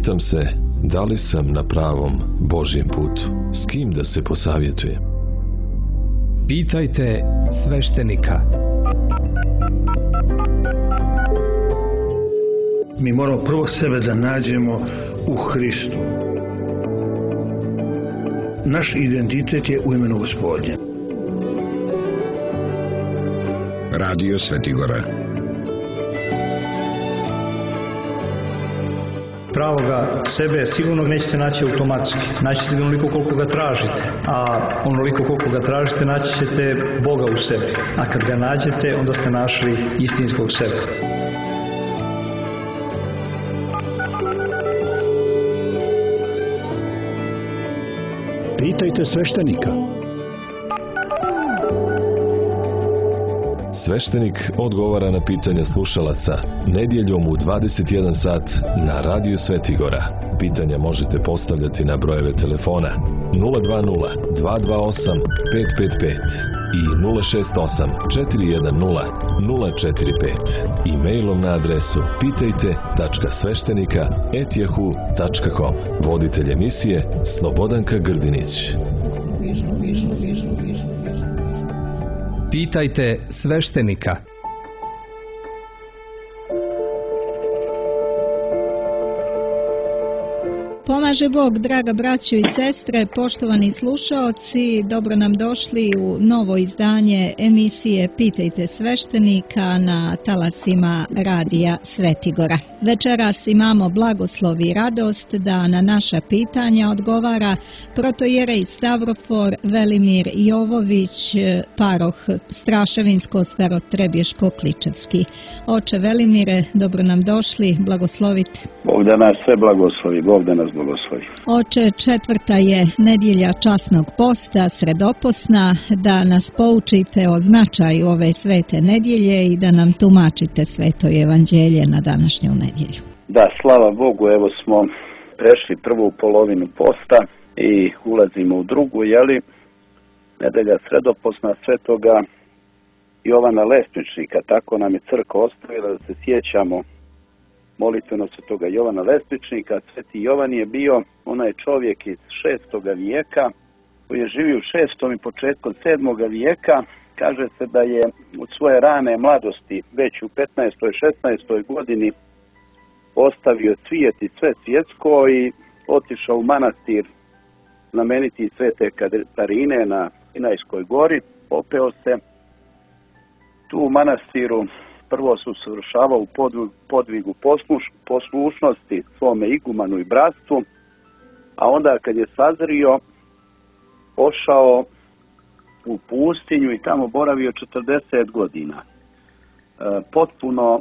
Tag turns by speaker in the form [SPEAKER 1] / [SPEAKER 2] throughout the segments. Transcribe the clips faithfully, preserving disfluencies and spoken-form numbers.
[SPEAKER 1] Pitam se, da li sam na pravom Božjem putu? S kim da se posavjetujem?
[SPEAKER 2] Pitajte sveštenika.
[SPEAKER 3] Mi moramo prvo sebe da nađemo u Hristu. Naš identitet je u imenu Gospodnje.
[SPEAKER 4] Radio Svetigora.
[SPEAKER 5] Pravoga sebe sigurno nećete naći automatski. Naći ćete onoliko koliko ga tražite. A onoliko koliko ga tražite naći ćete Boga u sebi. A kad ga nađete, onda ste našli istinskog sebe.
[SPEAKER 4] Pitajte sveštenika.
[SPEAKER 1] Sveštenik odgovara na pitanja slušalaca nedjeljom u dvadeset jedan sat na Radio Svetigora. Pitanja možete postavljati na brojeve telefona nula dva nula, dva dva osam, pet pet pet i nula šest osam, četiri jedan nula, nula četiri pet. E-mailom na adresu pitajte tačka sveštenika at yahoo tačka com. Voditelj emisije Slobodanka Grdinić.
[SPEAKER 2] Pitajte sveštenika.
[SPEAKER 6] Pomaže Bog, draga braćo i sestre, poštovani slušaoci, dobro nam došli u novo izdanje emisije Pitajte sveštenika na talasima Radija Svetigora. Večeras imamo blagoslov i radost da na naša pitanja odgovara protojerej Stavrofor Velimir Jovović, paroh Straševinsko-Starotrebješko-Kličevski. Oče Velimire, dobro nam došli, blagoslovite.
[SPEAKER 7] Bog da nas sve blagoslovi, Bog da nas blagoslovi.
[SPEAKER 6] Oče, četvrta je nedjelja časnog posta, sredoposna, da nas poučite o značaju ove svete nedjelje i da nam tumačite sveto evanđelje na današnju nedjelju.
[SPEAKER 7] Da, slava Bogu, evo smo prešli prvu polovinu posta i ulazimo u drugu, jeli, nedelja sredoposna svetoga Jovana Lestvičnika, tako nam je crkva ostavila da se sjećamo molitveno svetoga Jovana Lestvičnika. Sveti Jovan je bio onaj čovjek iz šestoga vijeka koji je živio u šestom i početkom sedmoga vijeka. Kaže se da je od svoje rane mladosti već u petnaestoj šesnaestoj godini ostavio cvijet i sve svjetsko i otišao u manastir znameniti Svete Katarine na Sinajskoj gori. Popeo se tu u manastiru, prvo se usavršavao u podvigu posluš, poslušnosti svome igumanu i bratstvu, a onda kad je sazrio, pošao u pustinju i tamo boravio četrdeset godina. E, potpuno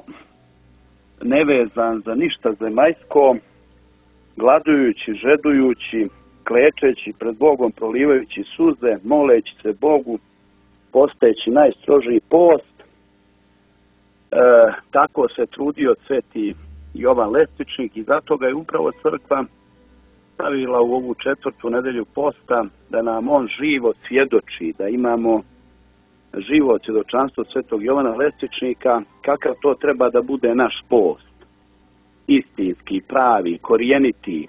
[SPEAKER 7] nevezan za ništa zemaljsko, gladujući, žedujući, klečeći pred Bogom, prolivajući suze, moleći se Bogu, postajeći najstrožiji post. E, tako se trudio sveti Jovan Lestvičnik i zato ga je upravo crkva stavila u ovu četvrtu nedelju posta da nam on živo svjedoči, da imamo živo svjedočanstvo svetog Jovana Lestvičnika, kakav to treba da bude naš post. Istinski, pravi, korijeniti,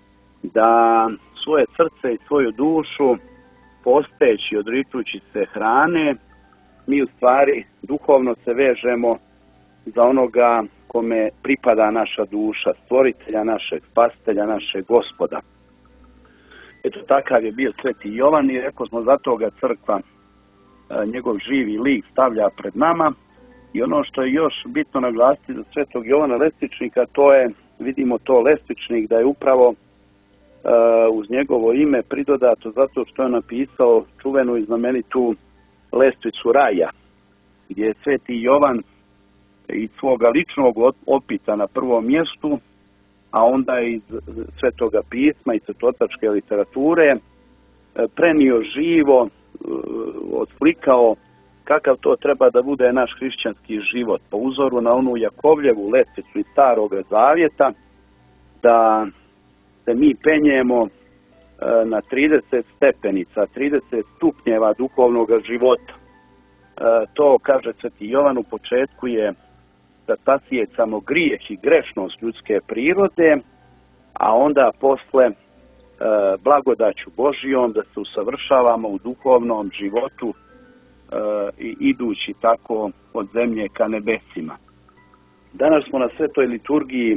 [SPEAKER 7] da svoje srce i svoju dušu posteći, odričući se hrane, mi u stvari duhovno se vežemo za onoga kome pripada naša duša, stvoritelja našeg, spasitelja našeg Gospoda. Eto, takav je bio sveti Jovan i rekao smo zato ga crkva njegov živi lik stavlja pred nama. I ono što je još bitno naglasiti za svetog Jovana Lestvičnika, to je, vidimo to Lestvičnik, da je upravo uh, uz njegovo ime pridodato zato što je napisao čuvenu i znamenitu Lestvicu raja, gdje je sveti Jovan iz svoga ličnog opisa na prvom mjestu, a onda iz svetoga pisma i svetotačke literature prenio živo, odslikao kakav to treba da bude naš hrišćanski život, po uzoru na onu Jakovljevu lestvicu iz Staroga Zavjeta, da se mi penjemo na trideset stepenica, trideset stupnjeva duhovnog života. To, kaže sveti Jovan, u početku je da sasijecamo grijeh i grešnost ljudske prirode, a onda posle e, blagodaću Božijom da se usavršavamo u duhovnom životu e, i idući tako od zemlje ka nebesima. Danas smo na svetoj liturgiji e,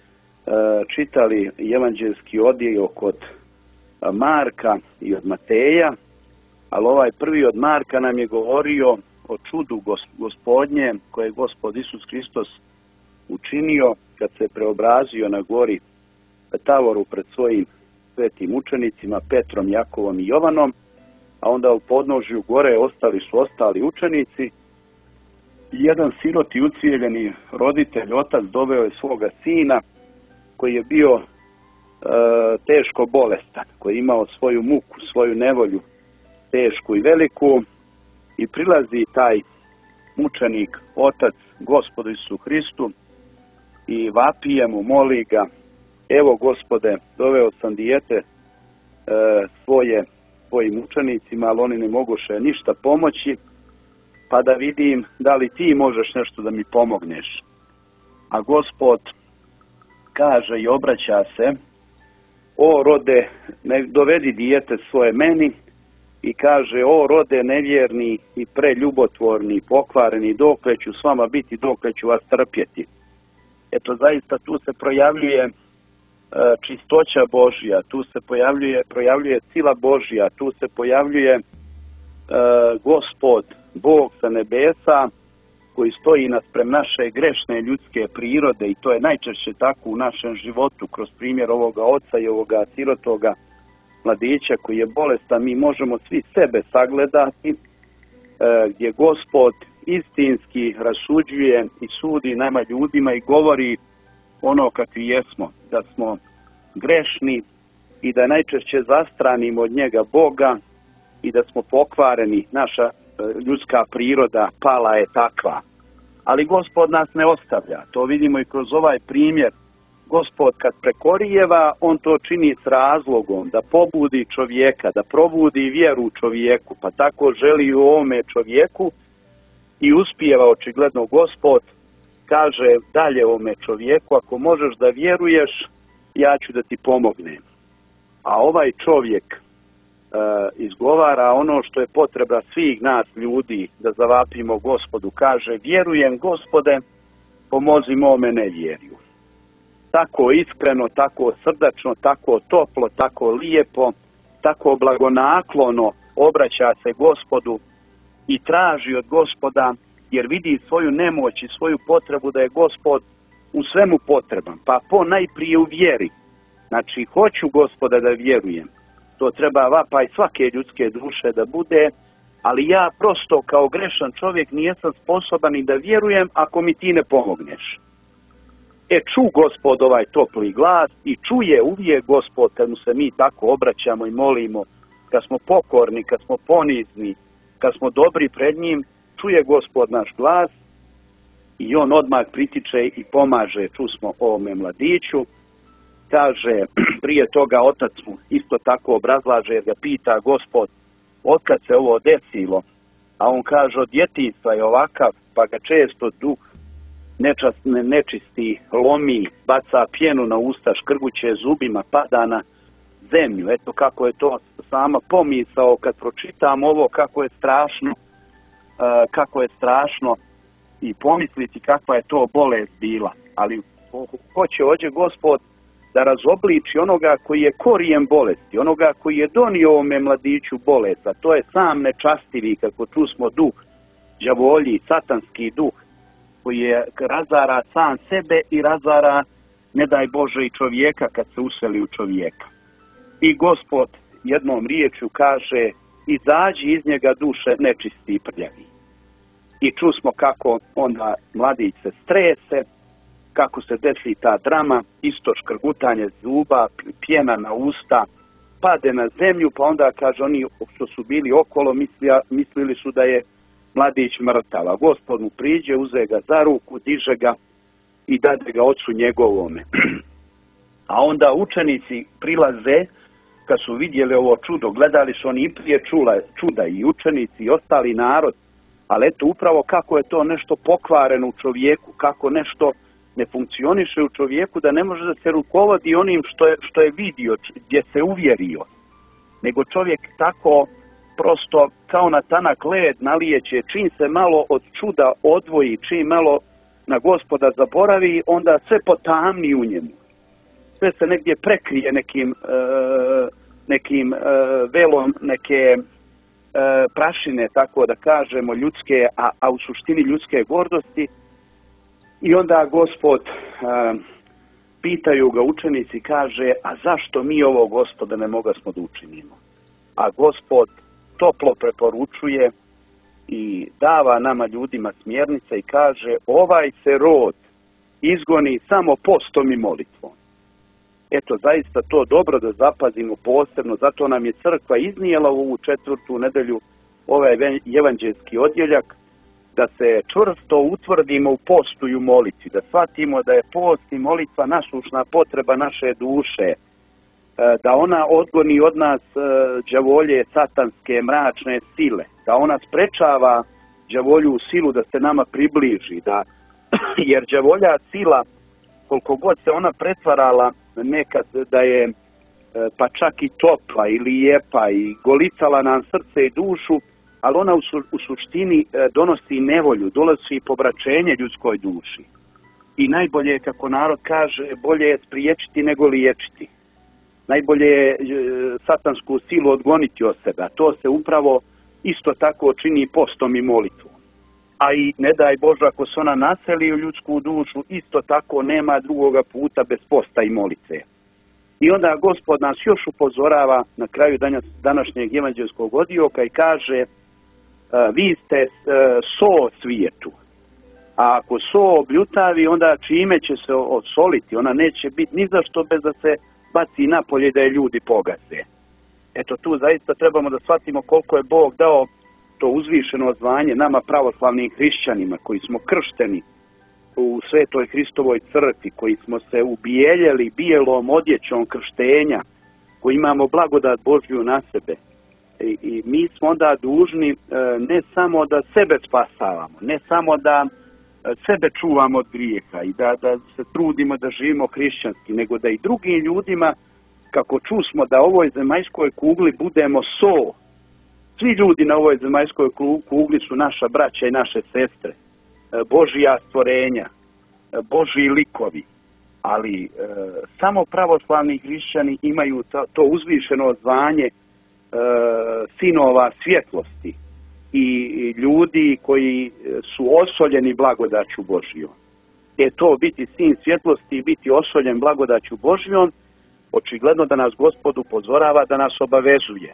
[SPEAKER 7] čitali evanđelski odjeljak od Marka i od Mateja, ali ovaj prvi od Marka nam je govorio o čudu Gospodnje koje je Gospod Isus Hristos učinio kad se preobrazio na gori Tavoru pred svojim svetim učenicima Petrom, Jakovom i Jovanom, a onda u podnožju gore ostali su ostali učenici i jedan sirot i ucijeljeni roditelj, otac, doveo je svoga sina koji je bio e, teško bolestan, koji je imao svoju muku, svoju nevolju tešku i veliku, i prilazi taj mučenik, otac Gospodu Isusu Hristu i vapije mu, moli ga: evo Gospode, doveo sam dijete e, svoje svojim učenicima, ali oni ne moguše ništa pomoći, pa da vidim da li ti možeš nešto da mi pomogneš. A Gospod kaže i obraća se: o rode, ne dovedi dijete svoje meni, i kaže: o rode nevjerni i preljubotvorni, pokvareni, dokle ću s vama biti, dokle ću vas trpjeti. Eto, zaista tu se projavljuje e, čistoća Božja, tu se pojavljuje, projavljuje sila Božja, tu se pojavljuje e, Gospod, Bog sa nebesa, koji stoji nasprem naše grešne ljudske prirode, i to je najčešće tako u našem životu, kroz primjer ovoga oca i ovoga sirotoga mladića koji je bolestan. Mi možemo svi sebe sagledati, e, gdje Gospod istinski rasuđuje i sudi nama ljudima i govori ono kakvi jesmo, da smo grešni i da najčešće zastranimo od njega Boga i da smo pokvareni. Naša e, ljudska priroda pala je takva. Ali Gospod nas ne ostavlja. To vidimo i kroz ovaj primjer. Gospod kad prekorijeva, on to čini s razlogom, da pobudi čovjeka, da probudi vjeru u čovjeku, pa tako želi u ovome čovjeku i uspijeva očigledno Gospod, kaže dalje ovome čovjeku: ako možeš da vjeruješ, ja ću da ti pomognem. A ovaj čovjek e, izgovara ono što je potreba svih nas ljudi, da zavapimo Gospodu, kaže: vjerujem Gospode, pomozi mome nevjerju. Tako iskreno, tako srdačno, tako toplo, tako lijepo, tako blagonaklono obraća se Gospodu i traži od Gospoda, jer vidi svoju nemoć i svoju potrebu da je Gospod u svemu potreban. Pa po najprije u vjeri. Znači, hoću Gospoda da vjerujem. To treba vapaj svake ljudske duše da bude, ali ja prosto kao grešan čovjek nijesam sposoban i da vjerujem ako mi ti ne pomogneš. E, ču Gospod ovaj topli glas i čuje uvijek Gospod kad mu se mi tako obraćamo i molimo, kad smo pokorni, kad smo ponizni, kad smo dobri pred njim, čuje Gospod naš glas i on odmah pritiče i pomaže. Ču smo ovome mladiću, kaže, prije toga otac mu isto tako obrazlaže, jer ga pita Gospod: otkad se ovo desilo? A on kaže: od djetinjstva je ovakav, pa ga često duh nečast, ne, nečisti, lomi, baca pjenu na usta, škrguće zubima, pada na zemlju. Eto kako je to sama pomisao kad pročitam ovo, kako je strašno, uh, kako je strašno i pomisliti kakva je to bolest bila. Ali hoće ođe Gospod da razobliči onoga koji je korijen bolesti, onoga koji je donio ovome mladiću bolest, a to je sam nečastivi, kako tu smo duh, đavolji, satanski duh, koji je razara sam sebe i razara, ne daj Bože, i čovjeka kad se useli u čovjeka. I Gospod jednom riječju kaže: izađi iz njega duše nečisti i prljavi. I čusmo kako onda mladić se strese, kako se desi ta drama, isto škrgutanje zuba, pjena na usta, pade na zemlju, pa onda kaže oni što su bili okolo mislija, mislili su da je mladić mrtav. A Gospod mu priđe, uze ga za ruku, diže ga i dade ga ocu njegovome. A onda učenici prilaze, kad su vidjeli ovo čudo, gledali su oni i prije čula, čuda i učenici i ostali narod, ali eto upravo kako je to nešto pokvareno u čovjeku, kako nešto ne funkcioniše u čovjeku, da ne može da se rukovodi onim što je, što je vidio, gdje se uvjerio. Nego čovjek tako prosto kao na tanak led nalijeće, čim se malo od čuda odvoji, čim malo na Gospoda zaboravi, onda sve potamni u njemu. Sve se negdje prekrije nekim, e, nekim e, velom, neke e, prašine, tako da kažemo, ljudske, a, a u suštini ljudske gordosti. I onda Gospod, e, pitaju ga učenici, kaže, a zašto mi ovo, Gospoda, ne mogasmo da učinimo? A Gospod toplo preporučuje i dava nama ljudima smjernice i kaže, ovaj se rod izgoni samo postom i molitvom. Eto, zaista to dobro da zapazimo posebno, zato nam je crkva iznijela u ovu četvrtu nedelju ovaj evanđelski odjeljak, da se čvrsto utvrdimo u postu i u molitvi, da shvatimo da je post i molitva nasušna potreba naše duše, da ona odgoni od nas đavolje satanske mračne sile, da ona sprečava đavolju silu da se nama približi, da, jer đavolja sila, koliko god se ona pretvarala nekad da je pa čak i topla ili lijepa i golicala nam srce i dušu, ali ona u, su, u suštini donosi nevolju, donosi pobraćenje ljudskoj duši. I najbolje je, kako narod kaže, bolje je spriječiti nego liječiti. Najbolje je satansku silu odgoniti od sebe, a to se upravo isto tako čini postom i molitvom. A i ne daj Bože, ako se ona naseli u ljudsku dušu, isto tako nema drugoga puta bez posta i molitve. I onda Gospod nas još upozorava na kraju današnjeg evanđelskog odjeljka i kaže, vi ste so svijetu. A ako so obljutavi, onda čime će se odsoliti? Ona neće biti ni za što bez da se baci napolje da je ljudi pogase. Eto, tu zaista trebamo da shvatimo koliko je Bog dao to uzvišeno zvanje nama pravoslavnim hrišćanima koji smo kršteni u Svetoj Hristovoj crkvi, koji smo se ubijeljeli bijelom odjećom krštenja, koji imamo blagodat Božju na sebe. I, i mi smo onda dužni e, ne samo da sebe spasavamo, ne samo da sebe čuvamo od grijeha i da, da se trudimo da živimo hrišćanski, nego da i drugim ljudima, kako čusmo da ovoj zemaljskoj kugli budemo so. Svi ljudi na ovoj zemaljskoj kugli su naša braća i naše sestre, Božja stvorenja, Božji likovi, ali e, samo pravoslavni hrišćani imaju to, to uzvišeno zvanje e, sinova svjetlosti i ljudi koji su osoljeni blagodaću Božjom. Je to biti sin svjetlosti i biti osoljen blagodaću Božjom, očigledno da nas Gospod upozorava, da nas obavezuje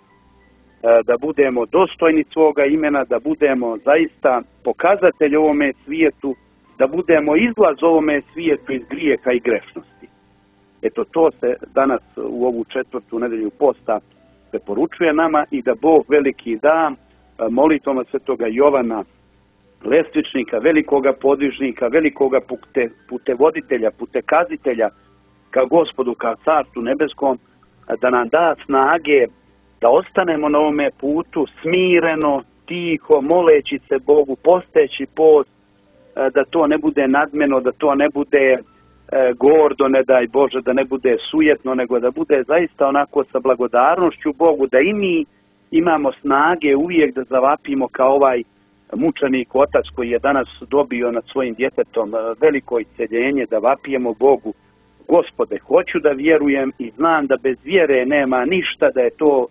[SPEAKER 7] da budemo dostojni svoga imena, da budemo zaista pokazatelj ovome svijetu, da budemo izlaz ovome svijetu iz grijeha i grešnosti. Eto, to se danas u ovu četvrtu nedelju posta preporučuje nama i da Bog veliki da molitvama svetoga Jovana Lestvičnika, velikoga podvižnika, velikoga pute, putevoditelja, putekazitelja ka Gospodu, ka Carstvu nebeskom, da nam da snage da ostanemo na ovome putu smireno, tiho, moleći se Bogu, posteći post, da to ne bude nadmeno, da to ne bude gordo, ne daj Bože, da ne bude sujetno, nego da bude zaista onako sa blagodarnošću Bogu, da i mi imamo snage uvijek da zavapimo kao ovaj mučenik otac koji je danas dobio nad svojim djetetom veliko isceljenje, da vapijemo Bogu, Gospode, hoću da vjerujem i znam da bez vjere nema ništa, da je to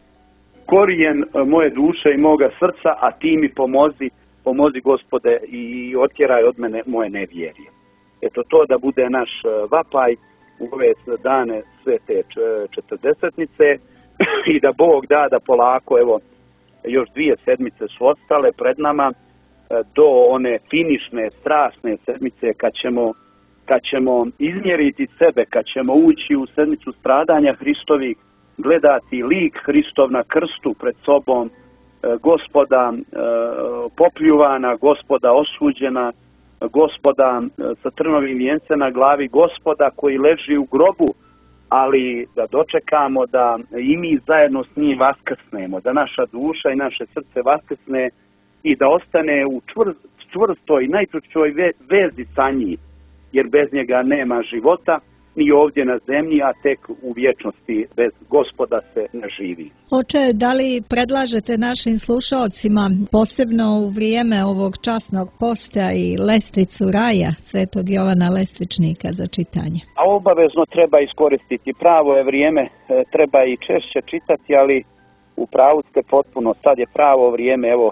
[SPEAKER 7] korijen moje duše i moga srca, a ti mi pomozi, pomozi Gospode i otjeraj od mene moje nevjerje. Eto, to da bude naš vapaj u ove dane svete četrdesetnice i da Bog da da polako, evo, još dvije sedmice su ostale pred nama do one finišne, strasne sedmice kad ćemo, kad ćemo izmjeriti sebe, kad ćemo ući u sedmicu stradanja Hristovih, gledati lik Hristov na krstu pred sobom, Gospoda popljuvana, Gospoda osuđena, Gospoda sa trnovim vijencem na glavi, Gospoda koji leži u grobu, ali da dočekamo da i mi zajedno s njim vaskrsnemo, da naša duša i naše srce vaskrsne i da ostane u čvrstoj, najčvršćoj vezi sa njim. jer bez njega nema života ni ovdje na zemlji, a tek u vječnosti bez Gospoda se ne živi.
[SPEAKER 6] Oče, da li predlažete našim slušalcima, posebno u vrijeme ovog časnog posta, i lestvicu raja Svetog Jovana Lestvičnika za čitanje?
[SPEAKER 7] A obavezno treba iskoristiti. Pravo je vrijeme, treba i češće čitati, ali u pravu ste potpuno. Sad je pravo vrijeme, evo,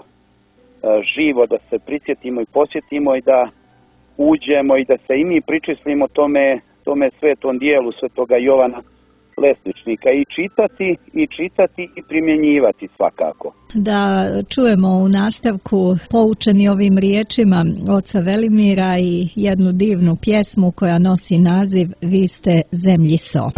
[SPEAKER 7] živo da se prisjetimo i posjetimo i da uđemo i da se i mi pričislimo tome, tome svetom dijelu Svetoga Jovana Lestvičnika, i čitati i čitati i primjenjivati svakako.
[SPEAKER 6] Da čujemo u nastavku, poučeni ovim riječima oca Velimira, i jednu divnu pjesmu koja nosi naziv Vi ste zemlji so.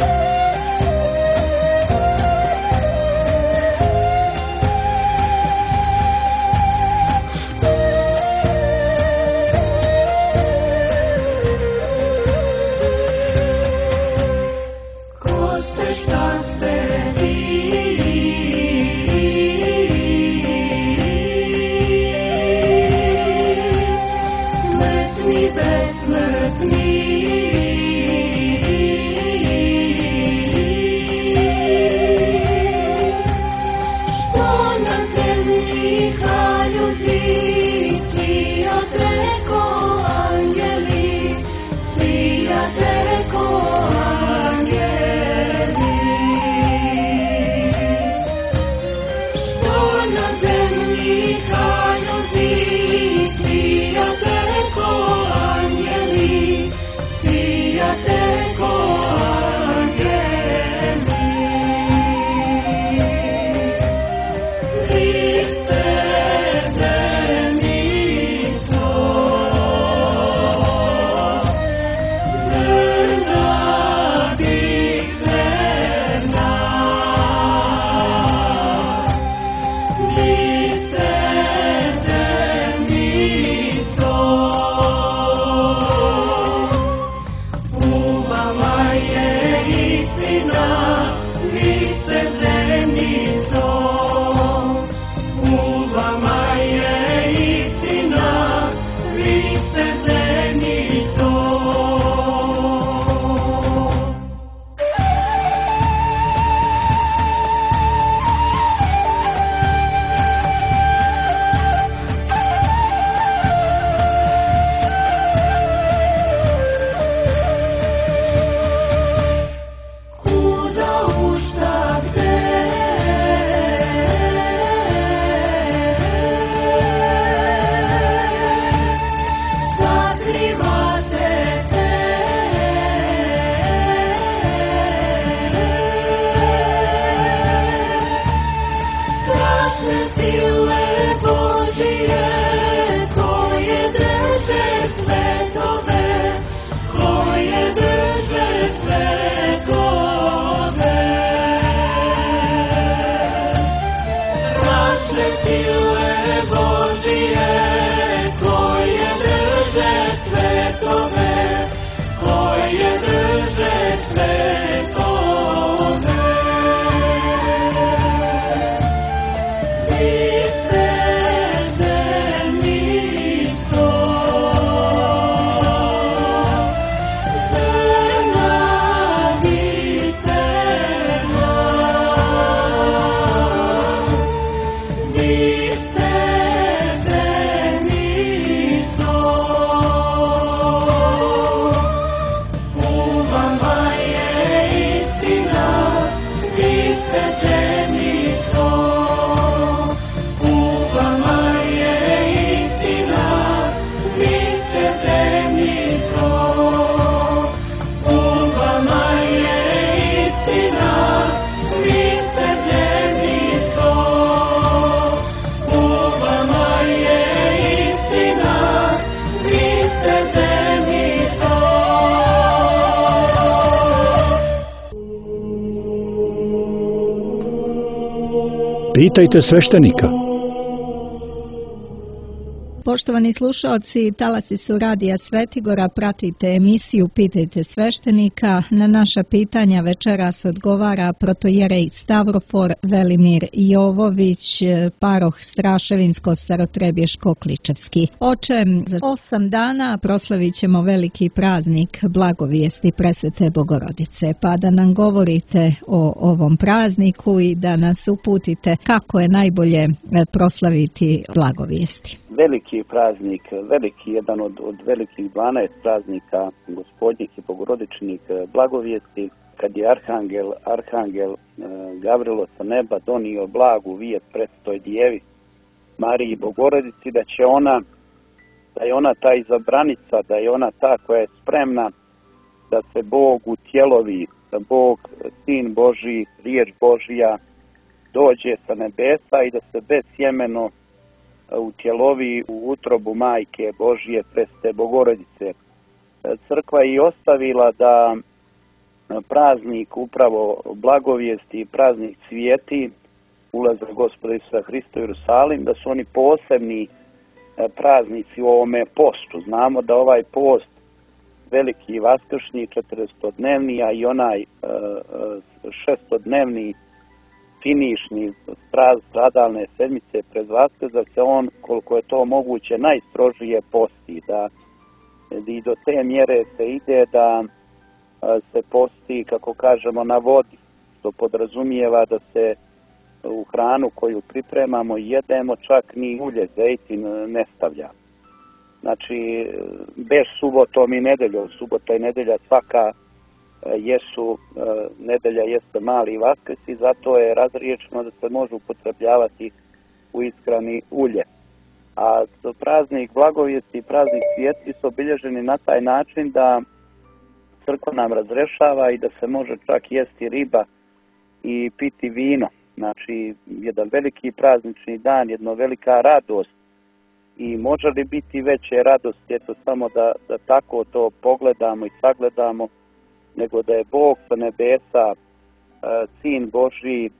[SPEAKER 4] Pitajte sveštenika.
[SPEAKER 6] Poštovani slušalci, talasi su Radija Svetigora, pratite emisiju Pitajte sveštenika. Na naša pitanja večeras odgovara protojerej Stavrofor Velimir Jovović, paroh Straševinsko-Starotrebješko-Kličevski. Oče, za osam dana proslavit ćemo veliki praznik Blagovijesti Presvete Bogorodice, pa da nam govorite o ovom prazniku i da nas uputite kako je najbolje proslaviti Blagovijesti.
[SPEAKER 7] Veliki praznik, veliki, jedan od, od velikih dvanaest praznika gospodnjih i bogorodičnih blagovijesti, kad je Arhangel, Arhangel Gavrilo sa neba donio blagu vijest predstoj djevi Mariji Bogorodici, da će ona, da je ona ta izabranica, da je ona ta koja je spremna da se Bog utjelovi, da Bog, Sin Božji, riječ Božja, dođe sa nebesa i da se besjemeno utjelovi u utrobu Majke Božje Presvete Bogorodice. Crkva je i ostavila da praznik upravo blagovijesti, praznik svijeti, ulazak Gospoda Isusa Hrista u Jerusalim, da su oni posebni praznici u ovome postu. Znamo da ovaj post, veliki vaskršnji četrdesetodnevni, a i onaj šestodnevni finišni stradalne sedmice pred Vaskrs, da se on, koliko je to moguće, najstrožije posti, da i do te mjere se ide da se posti, kako kažemo, na vodi, što podrazumijeva da se u hranu koju pripremamo i jedemo čak ni ulje, zejtin ne stavlja. Znači, bez subotom i nedeljom, subota i nedelja svaka jesu, nedelja jeste mali Vaskrs i zato je razriječeno da se može upotrebljavati u ishrani ulje. A praznik blagovijesti i praznik svijeti su obilježeni na taj način da crkva nam razrešava i da se može čak jesti riba i piti vino. Znači, jedan veliki praznični dan, jedna velika radost. I može li biti veće radosti, eto samo da, da tako to pogledamo i sagledamo, nego da je Bog sa nebesa, Sin Božji,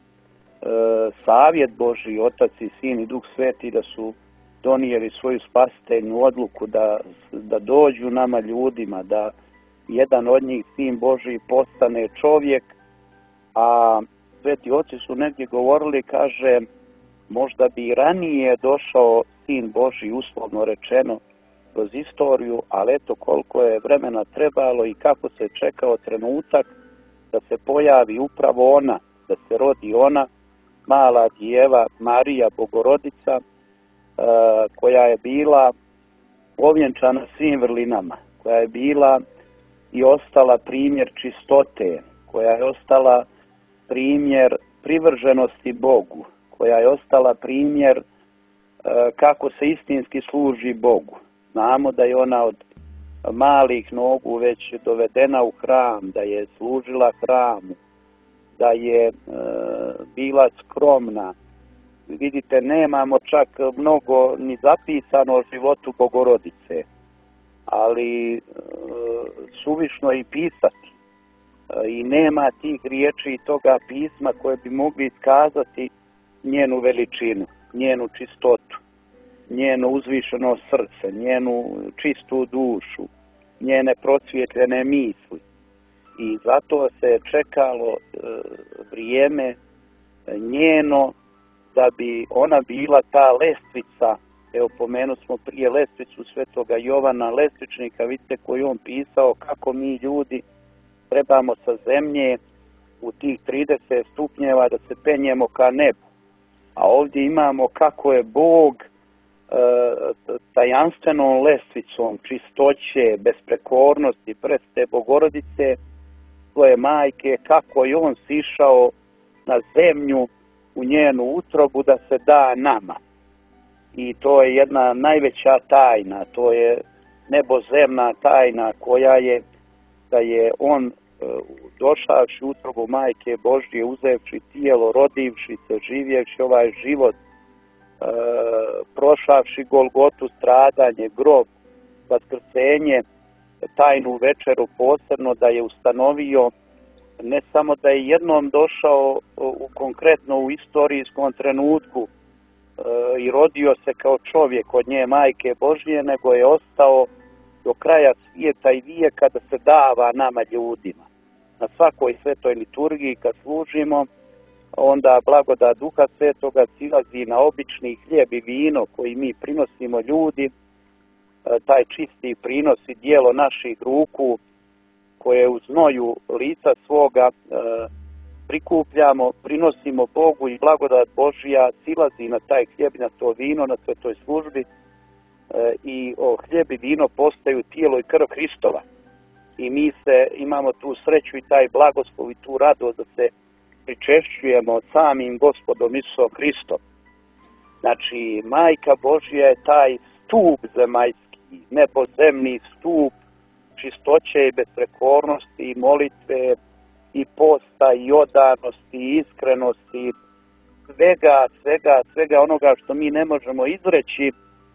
[SPEAKER 7] Savjet Božji, Otac i Sin i Duh Sveti, da su donijeli svoju spasiteljnu odluku da, da dođu nama ljudima, da jedan od njih, Sin Božji, postane čovjek, a sveti oci su negdje govorili, kaže, možda bi ranije došao Sin Božji, uslovno rečeno, kroz istoriju, ali eto koliko je vremena trebalo i kako se čekao trenutak da se pojavi upravo ona, da se rodi ona, mala djeva Marija Bogorodica, koja je bila ovjenčana svim vrlinama, koja je bila i ostala primjer čistote, koja je ostala primjer privrženosti Bogu, koja je ostala primjer kako se istinski služi Bogu. Znamo da je ona od malih nogu već dovedena u hram, da je služila hramu, da je e, bila skromna. Vidite, nemamo čak mnogo ni zapisano o životu Bogorodice, ali e, suvišno i pisati. E, I nema tih riječi i toga pisma koje bi mogli iskazati njenu veličinu, njenu čistotu, njeno uzvišeno srce, njenu čistu dušu, njene procvjetljene misli. I zato se čekalo e, vrijeme njeno da bi ona bila ta lestvica, evo pomenu smo prije lestvicu svetoga Jovana Lestvičnika, vidite koji on pisao kako mi ljudi trebamo sa zemlje u tih trideset stupnjeva da se penjemo ka nebu. A ovdje imamo kako je Bog tajanstvenom lestvicom čistoće, besprekornosti Presvete Bogorodice, svoje majke, kako je on sišao na zemlju u njenu utrobu da se da nama. I to je jedna najveća tajna, to je nebozemna tajna koja je da je on došavši u utrobu Majke Božje, uzevši tijelo, rodivši se, živjevši ovaj život, E, prošavši Golgotu, stradanje, grob, vaskrsenje, tajnu večeru posebno, da je ustanovio ne samo da je jednom došao u konkretno u istorijskom trenutku i rodio se kao čovjek od nje majke Božje, nego je ostao do kraja svijeta i vijeka da se dava nama ljudima. Na svakoj svetoj liturgiji kad služimo, onda blagodat Duha Svetoga silazi na obični hljeb i vino koji mi prinosimo ljudi, taj čisti prinos i dijelo naših ruku koje u znoju lica svoga e, prikupljamo, prinosimo Bogu i blagodat Božja silazi na taj hljeb i na to vino na svetoj službi e, i o, hljeb i vino postaju tijelo i krv Hristova. I mi se imamo tu sreću i taj blagoslov i tu radost da se pričešćujemo samim Gospodom Isusom Hristom. Znači, Majka Božja je taj stup zemaljski, nebozemni stup čistoće i besprekornosti i molitve i posta i odanosti i iskrenosti, svega, svega, svega onoga što mi ne možemo izreći,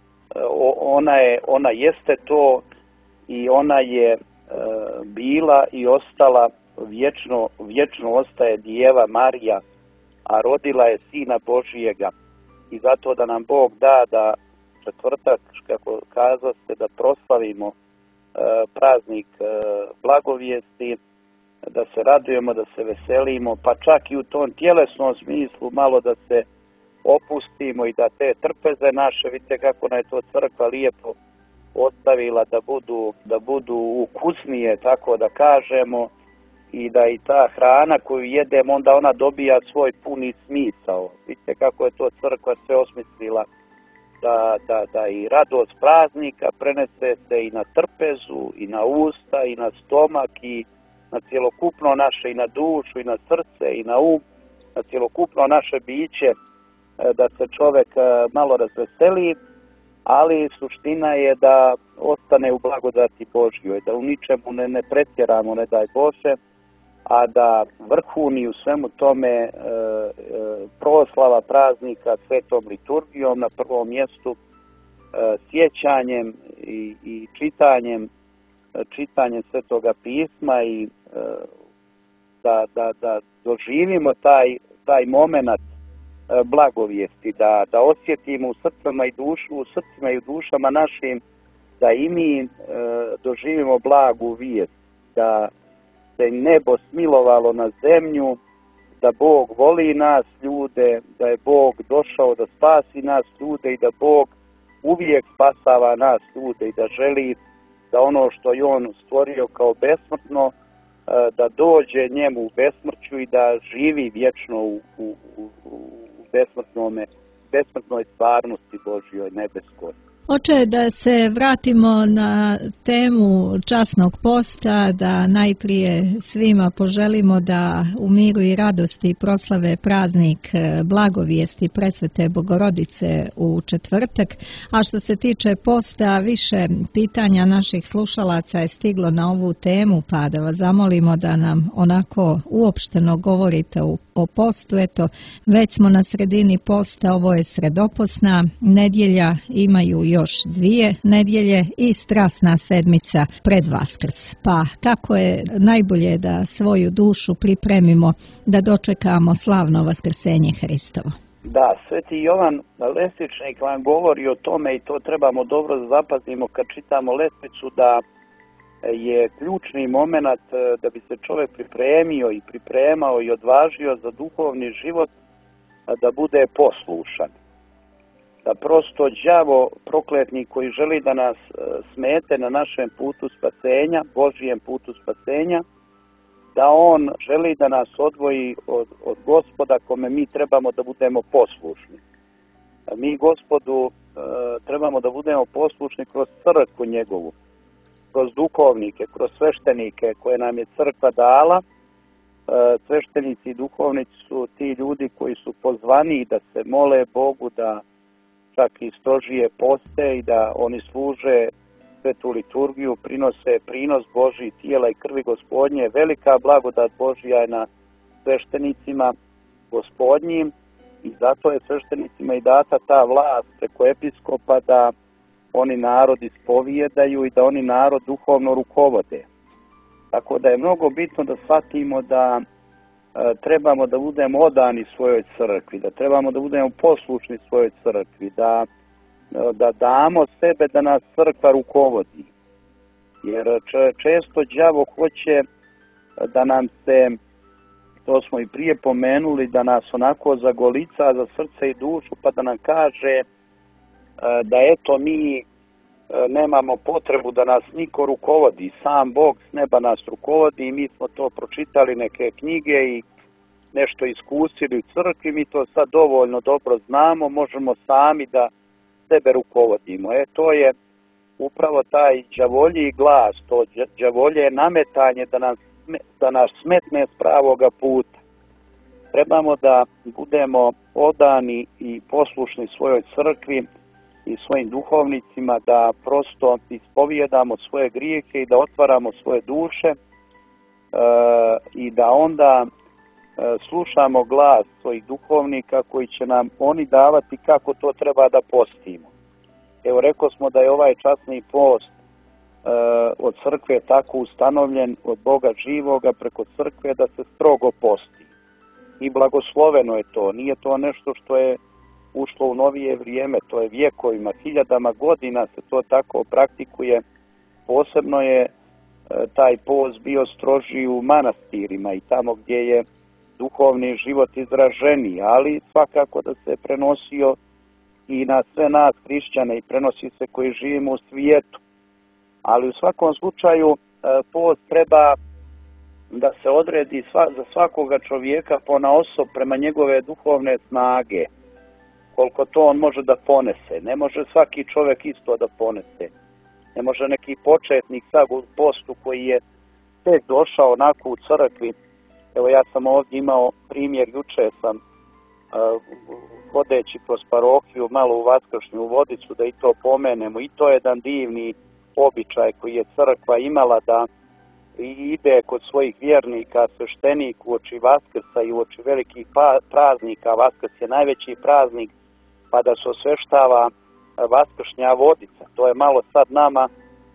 [SPEAKER 7] ona je, ona jeste to i ona je bila i ostala vječno, vječno ostaje Djeva Marija, a rodila je Sina Božijega. I zato da nam Bog da da četvrtak, kako kazaste, da proslavimo e, praznik e, blagovijesti, da se radujemo, da se veselimo, pa čak i u tom tjelesnom smislu malo da se opustimo i da te trpeze naše, vidite kako nam je to crkva lijepo ostavila da budu, da budu ukusnije, tako da kažemo, i da i ta hrana koju jedemo, onda ona dobija svoj puni smisao. Vidite kako je to crkva sve osmislila, da, da, da i radost praznika prenese se i na trpezu, i na usta, i na stomak, i na cjelokupno naše, i na dušu, i na srce, i na um, na cjelokupno naše biće, da se čovjek malo razveseli, ali suština je da ostane u blagodati Božjoj, da u ničemu ne, ne pretjeramo, ne daj Bože, a da vrhuni u svemu tome e, e, proslava praznika svetom liturgijom na prvom mjestu, e, sjećanjem i, i čitanjem, čitanjem Svetoga pisma i e, da, da, da doživimo taj, taj moment blagovijesti, da, da osjetimo u srcima i dušu, u srcima i u dušama našim, da i mi e, doživimo blagu vijest, da se nebo smilovalo na zemlju, da Bog voli nas ljude, da je Bog došao da spasi nas ljude i da Bog uvijek spasava nas ljude i da želi da ono što je On stvorio kao besmrtno, da dođe njemu u besmrću i da živi vječno u, u, u, u besmrtnome, besmrtnoj stvarnosti Božjoj nebeskoj.
[SPEAKER 6] Oče, da se vratimo na temu časnog posta, da najprije svima poželimo da u miru i radosti proslave praznik blagovijesti Presvete Bogorodice u četvrtak, a što se tiče posta, više pitanja naših slušalaca je stiglo na ovu temu, pa da vas zamolimo da nam onako uopšteno govorite o postu. Eto, već smo na sredini posta, ovo je sredoposna nedjelja, imaju još dvije nedjelje i strasna sedmica pred Vaskrs. Pa kako je najbolje da svoju dušu pripremimo da dočekamo slavno vaskrsenje Hristovo?
[SPEAKER 7] Da, Sveti Jovan Lesničnik vam govori o tome i to trebamo dobro da zapazimo kad čitamo Lesnicu, da je ključni moment da bi se čovjek pripremio i pripremao i odvažio za duhovni život, da bude poslušan. Da prosto đavo prokletnik koji želi da nas smete na našem putu spasenja, Božijem putu spasenja, da on želi da nas odvoji od, od Gospoda kome mi trebamo da budemo poslušni. Mi Gospodu e, trebamo da budemo poslušni kroz crkvu njegovu, kroz duhovnike, kroz sveštenike koje nam je crkva dala. E, sveštenici i duhovnici su ti ljudi koji su pozvani da se mole Bogu, da čak i strožije poste i da oni služe svetu liturgiju, prinose prinos Božji tijela i krvi Gospodnje. Velika blagodat Božja je na sveštenicima Gospodnjim i zato je sveštenicima i data ta vlast preko episkopa da oni narod ispovijedaju i da oni narod duhovno rukovode. Tako da je mnogo bitno da shvatimo da trebamo da budemo odani svojoj crkvi, da trebamo da budemo poslušni svojoj crkvi, da, da damo sebe da nas crkva rukovodi. Jer često đavo hoće da nam se, to smo i prije pomenuli, da nas onako zagolica za srce i dušu, pa da nam kaže da eto mi nemamo potrebu da nas niko rukovodi, sam Bog s neba nas rukovodi i mi smo to pročitali neke knjige i nešto iskusili u crkvi, mi to sad dovoljno dobro znamo, možemo sami da sebe rukovodimo. E to je upravo taj đavolji glas, to đavolje nametanje da nas, da nas smetne s pravoga puta. Trebamo da budemo odani i poslušni svojoj crkvi i svojim duhovnicima, da prosto ispovijedamo svoje grijehe i da otvaramo svoje duše e, i da onda e, slušamo glas svojih duhovnika koji će nam oni davati kako to treba da postimo. Evo, rekao smo da je ovaj časni post e, od crkve tako ustanovljen, od Boga živoga preko crkve, da se strogo posti. I blagosloveno je to, nije to nešto što je ušlo u novije vrijeme, to je vjekovima, hiljadama godina se to tako praktikuje. Posebno je e, taj post bio strožiji u manastirima i tamo gdje je duhovni život izraženiji, ali svakako da se prenosio i na sve nas hrišćane i prenosi se koji živimo u svijetu. Ali u svakom slučaju e, post treba da se odredi sva, za svakoga čovjeka ponaosob prema njegove duhovne snage, koliko to on može da ponese. Ne može svaki čovjek isto da ponese. Ne može neki početnik sad u postu koji je tek došao onako u crkvi. Evo, ja sam ovdje imao primjer, juče sam uh, hodeći kroz parohiju malo u Vaskršnju Vodicu, da i to pomenemo. I to je jedan divni običaj koji je crkva imala, da ide kod svojih vjernika sveštenik uoči Vaskrsa i uoči velikih praznika. Vaskrs je najveći praznik, pa da se osveštava Vaskršnja Vodica. To je malo sad nama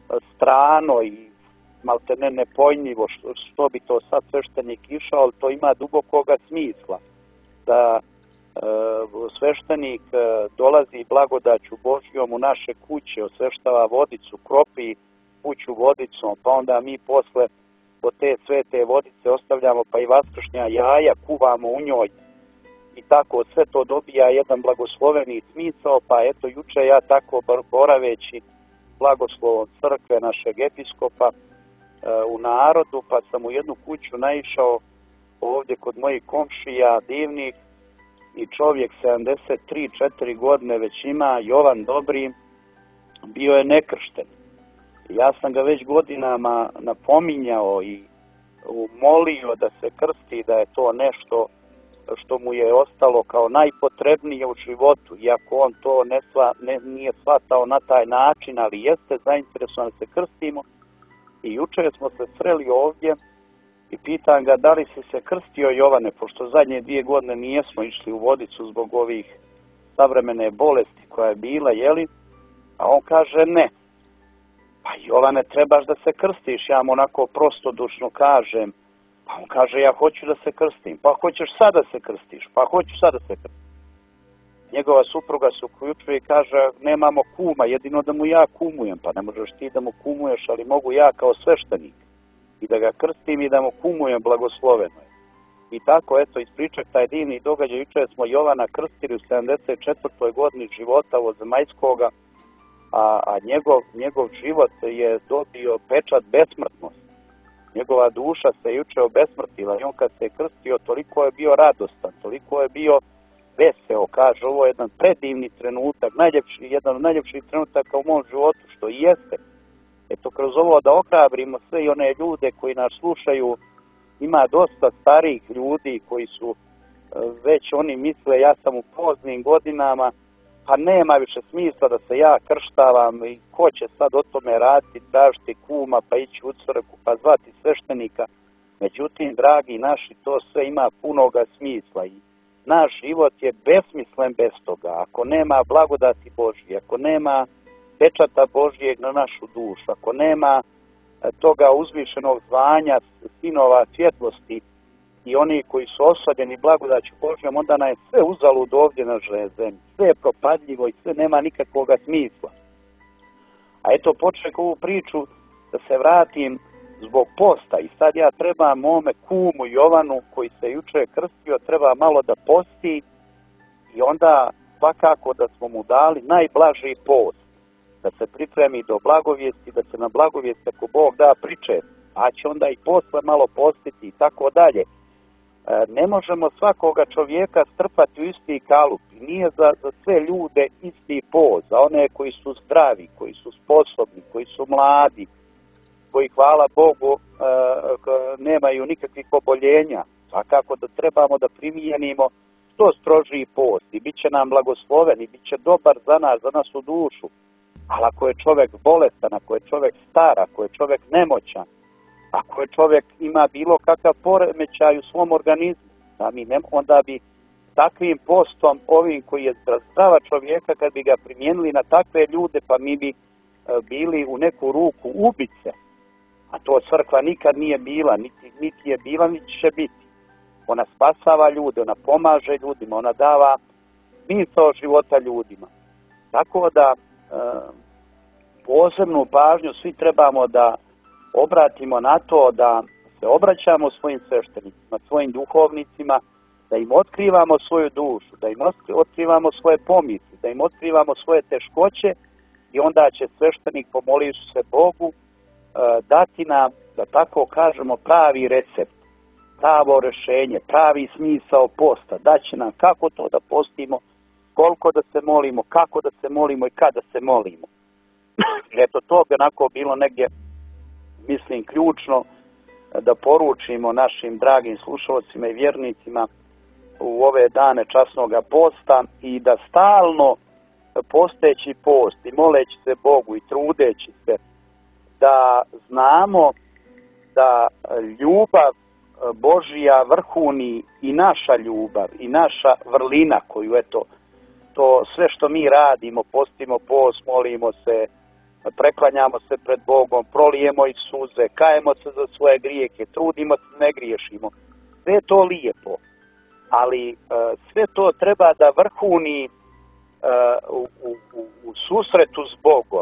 [SPEAKER 7] strano i malte ne nepojmljivo što, što bi to sad sveštenik išao, ali to ima dubokoga smisla. Da e, sveštenik e, dolazi blagodaću Božjom u naše kuće, osveštava vodicu, kropi kuću vodicom, pa onda mi posle od te svete vodice ostavljamo pa i vaskršnja jaja, kuvamo u njoj i tako sve to dobija jedan blagosloveni smisao. Pa eto, juče ja tako boraveći blagoslovom crkve našeg episkopa e, u narodu, pa sam u jednu kuću naišao ovdje kod mojih komšija divnih i čovjek sedamdeset tri četiri godine već ima, Jovan Dobri, bio je nekršten. Ja sam ga već godinama napominjao i molio da se krsti, da je to nešto što mu je ostalo kao najpotrebnije u životu, iako on to ne sva, ne, nije shvatao na taj način, ali jeste zainteresovan da se krstimo. I juče smo se sreli ovdje i pitam ga da li si se krstio, Jovane, pošto zadnje dvije godine nijesmo išli u Vodicu zbog ovih savremene bolesti koja je bila, jeli? A on kaže ne. Pa Jovane, trebaš da se krstiš, ja mu onako prostodušno kažem. Pa on kaže, ja hoću da se krstim. Pa hoćeš sad da se krstiš? Pa hoću sad da se krstim. Njegova supruga se uključuje i kaže, nemamo kuma, jedino da mu ja kumujem. Pa ne možeš ti da mu kumuješ, ali mogu ja kao sveštenik i da ga krstim i da mu kumujem, blagosloveno je. I tako, eto, ispričak taj divni događaj. Juče smo Jovana krstili u sedamdeset četvrtoj godini života ovozemaljskoga, a, a njegov, njegov život je dobio pečat besmrtnosti. Njegova duša se juče obesmrtila i on kad se je krstio, toliko je bio radostan, toliko je bio veseo, kaže, ovo je jedan predivni trenutak, najljepši, jedan od najljepših trenutaka u mom životu, što i jeste. Eto, kroz ovo da ohrabrimo sve i one ljude koji nas slušaju, ima dosta starijih ljudi koji su već, oni misle, ja sam u poznim godinama, pa nema više smisla da se ja krštavam i ko će sad o tome raditi, tražiti kuma, pa ići u crkvu, pa zvati sveštenika. Međutim, dragi naši, to sve ima punoga smisla i naš život je besmislen bez toga. Ako nema blagodati Božje, ako nema pečata Božjeg na našu dušu, ako nema toga uzvišenog zvanja sinova svjetlosti i oni koji su osadjeni blagodaću Božjom, onda nam je sve uzalud ovdje na zemlji. Sve je propadljivo i sve nema nikakvog smisla. A eto, poček ovu priču da se vratim zbog posta i sad ja trebam mome kumu Jovanu koji se juče krstio, treba malo da posti i onda svakako da smo mu dali najblaži post, da se pripremi do blagovijesti, da se na blagovijest ako Bog da priče, a će onda i posle malo postiti i tako dalje. Ne možemo svakoga čovjeka strpati u isti kalup. Nije za, za sve ljude isti post, za one koji su zdravi, koji su sposobni, koji su mladi, koji hvala Bogu e, nemaju nikakvih oboljenja. Svakako da trebamo da primijenimo što strožiji post i bit će nam blagosloven i bit će dobar za nas, za našu dušu. Ali ako je čovjek bolestan, ako je čovjek star, ako je čovjek nemoćan, ako je čovjek ima bilo kakav poremećaj u svom organizmu, da mi ne, onda bi takvim postom, ovim koji je zdrava čovjeka, kad bi ga primijenili na takve ljude, pa mi bi e, bili u neku ruku ubice. A to crkva nikad nije bila, niti, niti je bila, niti će biti. Ona spasava ljude, ona pomaže ljudima, ona dava smisao života ljudima. Tako da e, posebnu pažnju svi trebamo da obratimo na to da se obraćamo svojim sveštenicima, svojim duhovnicima, da im otkrivamo svoju dušu, da im otkrivamo svoje pomisli, da im otkrivamo svoje teškoće i onda će sveštenik, pomolivši se Bogu, dati nam, da tako kažemo, pravi recept, pravo rješenje, pravi smisao posta, daće nam kako to da postimo, koliko da se molimo, kako da se molimo i kada se molimo. Eto, to bi onako bilo negdje, mislim, ključno da poručimo našim dragim slušalcima i vjernicima u ove dane časnoga posta i da stalno posteći post i moleći se Bogu i trudeći se da znamo da ljubav Božja vrhuni i naša ljubav i naša vrlina koju, eto, to sve što mi radimo, postimo post, molimo se, preklanjamo se pred Bogom, prolijemo i suze, kajemo se za svoje grijeke, trudimo se, ne griješimo. Sve je to lijepo, ali sve to treba da vrhuni u, u, u susretu s Bogom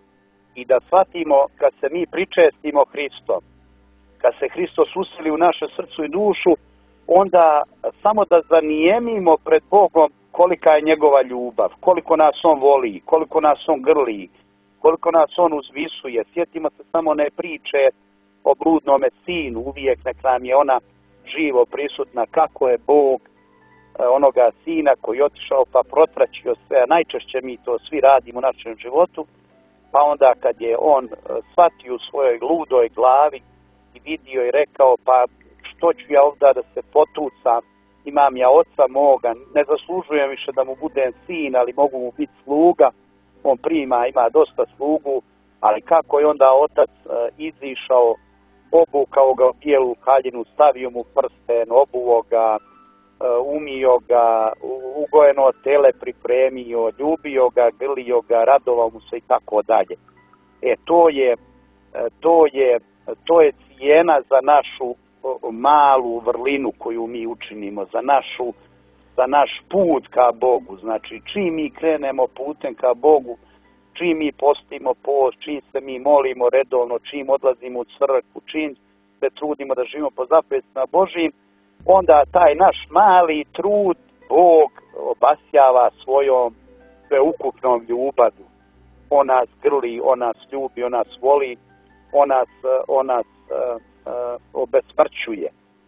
[SPEAKER 7] i da shvatimo kad se mi pričestimo Hristom, kad se Hristos useli u naše srcu i dušu, onda samo da zanijemimo pred Bogom kolika je njegova ljubav, koliko nas on voli, koliko nas on grli, koliko nas on uzvisuje. Sjetimo se samo ne priče o bludnome sinu, uvijek nek nam je ona živo prisutna, kako je Bog onoga sina koji je otišao pa protračio sve, najčešće mi to svi radimo u našem životu, pa onda kad je on shvatio u svojoj ludoj glavi i vidio i rekao, pa što ću ja ovdje da se potucam, imam ja oca moga, ne zaslužujem više da mu budem sin, ali mogu mu biti sluga, on prima, ima dosta slugu, ali kako je onda otac e, izišao, obukao ga u bijelu haljinu, stavio mu prsten, obuo ga, e, umio ga, ugojeno tele pripremio, ljubio ga, grlio ga, radovao mu se i tako dalje. E, to je, to je, to je cijena za našu malu vrlinu koju mi učinimo, za našu za naš put ka Bogu. Znači, čim mi krenemo putem ka Bogu, čim mi postimo post, čim se mi molimo redovno, čim odlazimo u crkvu, čim se trudimo da živimo po zapovjedima Božjim, onda taj naš mali trud Bog obasjava svojom sveukupnom ljubavlju. On nas grli, on nas ljubi, on nas voli, on nas, on nas uh, uh, obesmrćuje.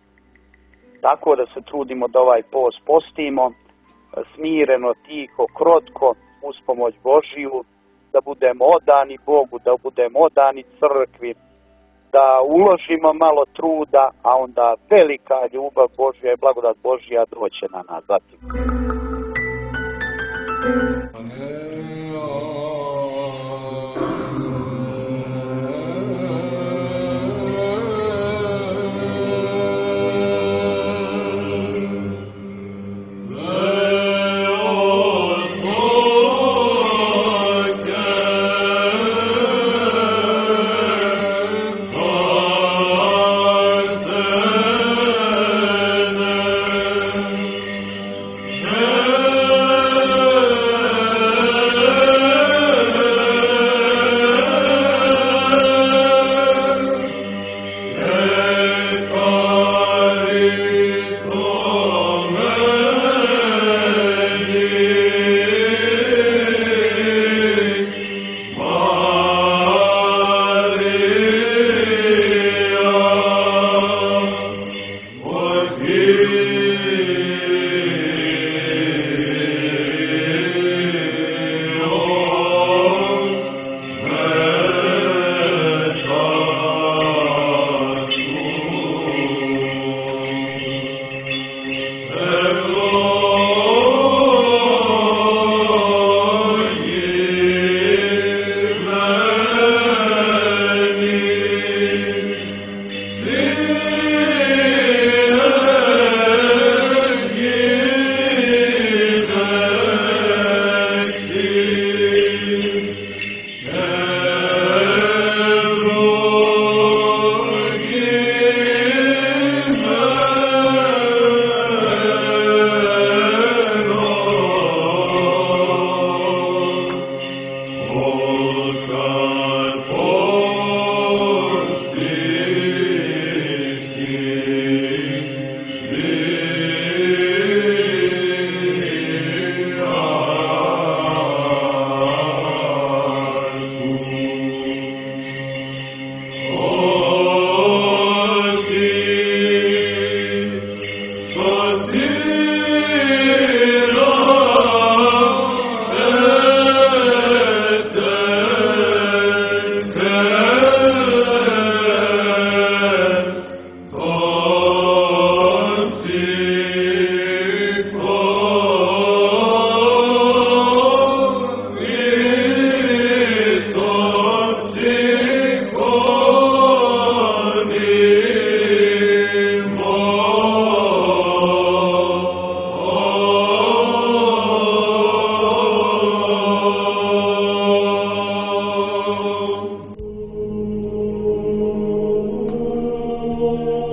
[SPEAKER 7] Tako da se trudimo da ovaj post postimo, smireno, tiho, krotko, uz pomoć Božiju, da budemo odani Bogu, da budemo odani crkvi, da uložimo malo truda, a onda velika ljubav Božja i blagodat Božja doće na nas zatim.
[SPEAKER 8] Oh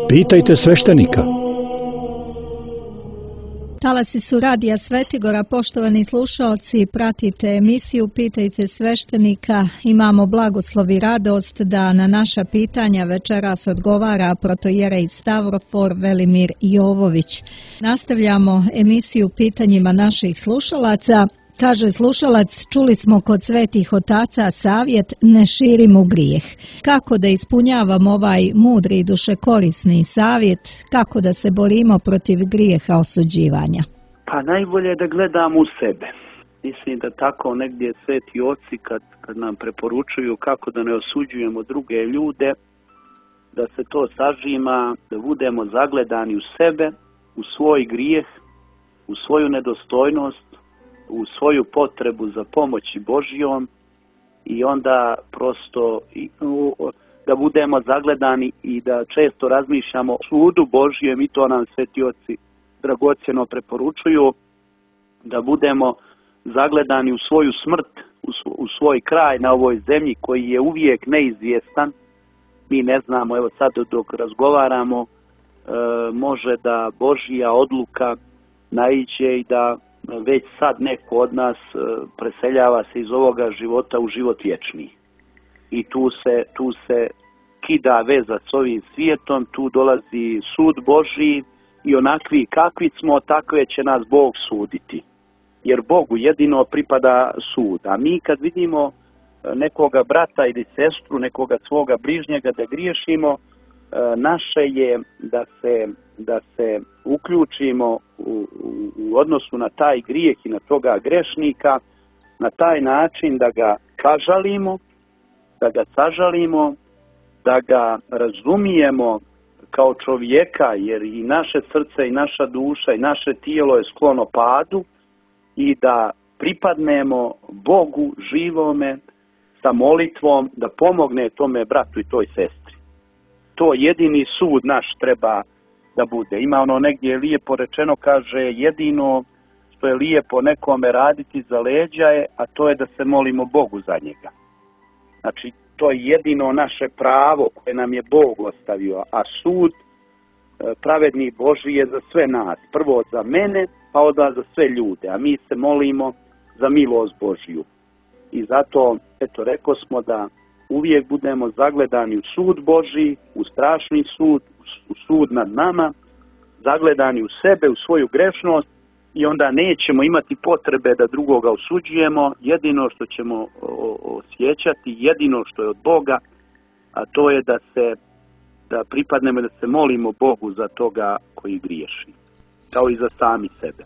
[SPEAKER 4] Pitajte sveštenika.
[SPEAKER 6] Talasi su Radija Svetigora, poštovani slušaoci, pratite emisiju Pitajte sveštenika. Imamo blagoslov i radost da na naša pitanja večeras odgovara protojerej Stavrofor Velimir Jovović. Nastavljamo emisiju pitanjima naših slušalaca. Kaže slušalac, čuli smo kod svetih otaca savjet ne širimo grijeh. Kako da ispunjavamo ovaj mudri i dušekorisni savjet, kako da se borimo protiv grijeha osuđivanja?
[SPEAKER 7] Pa najbolje je da gledamo u sebe. Mislim da tako negdje sveti oci kad, kad nam preporučuju kako da ne osuđujemo druge ljude, da se to sažima, da budemo zagledani u sebe, u svoj grijeh, u svoju nedostojnost, u svoju potrebu za pomoći Božjom i onda prosto da budemo zagledani i da često razmišljamo o sudu Božjem i to nam sveti oci dragocjeno preporučuju, da budemo zagledani u svoju smrt, u svoj kraj na ovoj zemlji koji je uvijek neizvjestan. Mi ne znamo, evo sad dok razgovaramo, može da Božja odluka naiđe i da već sad neko od nas preseljava se iz ovoga života u život vječni. I tu se, tu se kida veza s ovim svijetom, tu dolazi sud Božji i onakvi kakvi smo, takve će nas Bog suditi. Jer Bogu jedino pripada sud. A mi kad vidimo nekoga brata ili sestru, nekoga svoga bližnjega da griješimo, naše je da se, da se uključimo u, u odnosu na taj grijeh i na toga grešnika na taj način da ga sažalimo, da ga sažalimo, da ga razumijemo kao čovjeka, jer i naše srce i naša duša i naše tijelo je sklono padu i da pripadnemo Bogu živome sa molitvom da pomogne tome bratu i toj sestri. To jedini sud naš treba da bude. Ima ono negdje lijepo rečeno, kaže jedino što je lijepo nekome raditi za leđa je, a to je da se molimo Bogu za njega. Znači, to je jedino naše pravo koje nam je Bog ostavio, a sud pravedni Božji je za sve nas. Prvo za mene, pa onda za sve ljude, a mi se molimo za milost Božju. I zato, eto, rekao smo da uvijek budemo zagledani u sud Božji, u strašni sud, u sud nad nama, zagledani u sebe, u svoju grešnost i onda nećemo imati potrebe da drugoga osuđujemo. Jedino što ćemo osjećati, jedino što je od Boga, a to je da se da pripadnemo, da se molimo Bogu za toga koji griješi, kao i za sami sebe.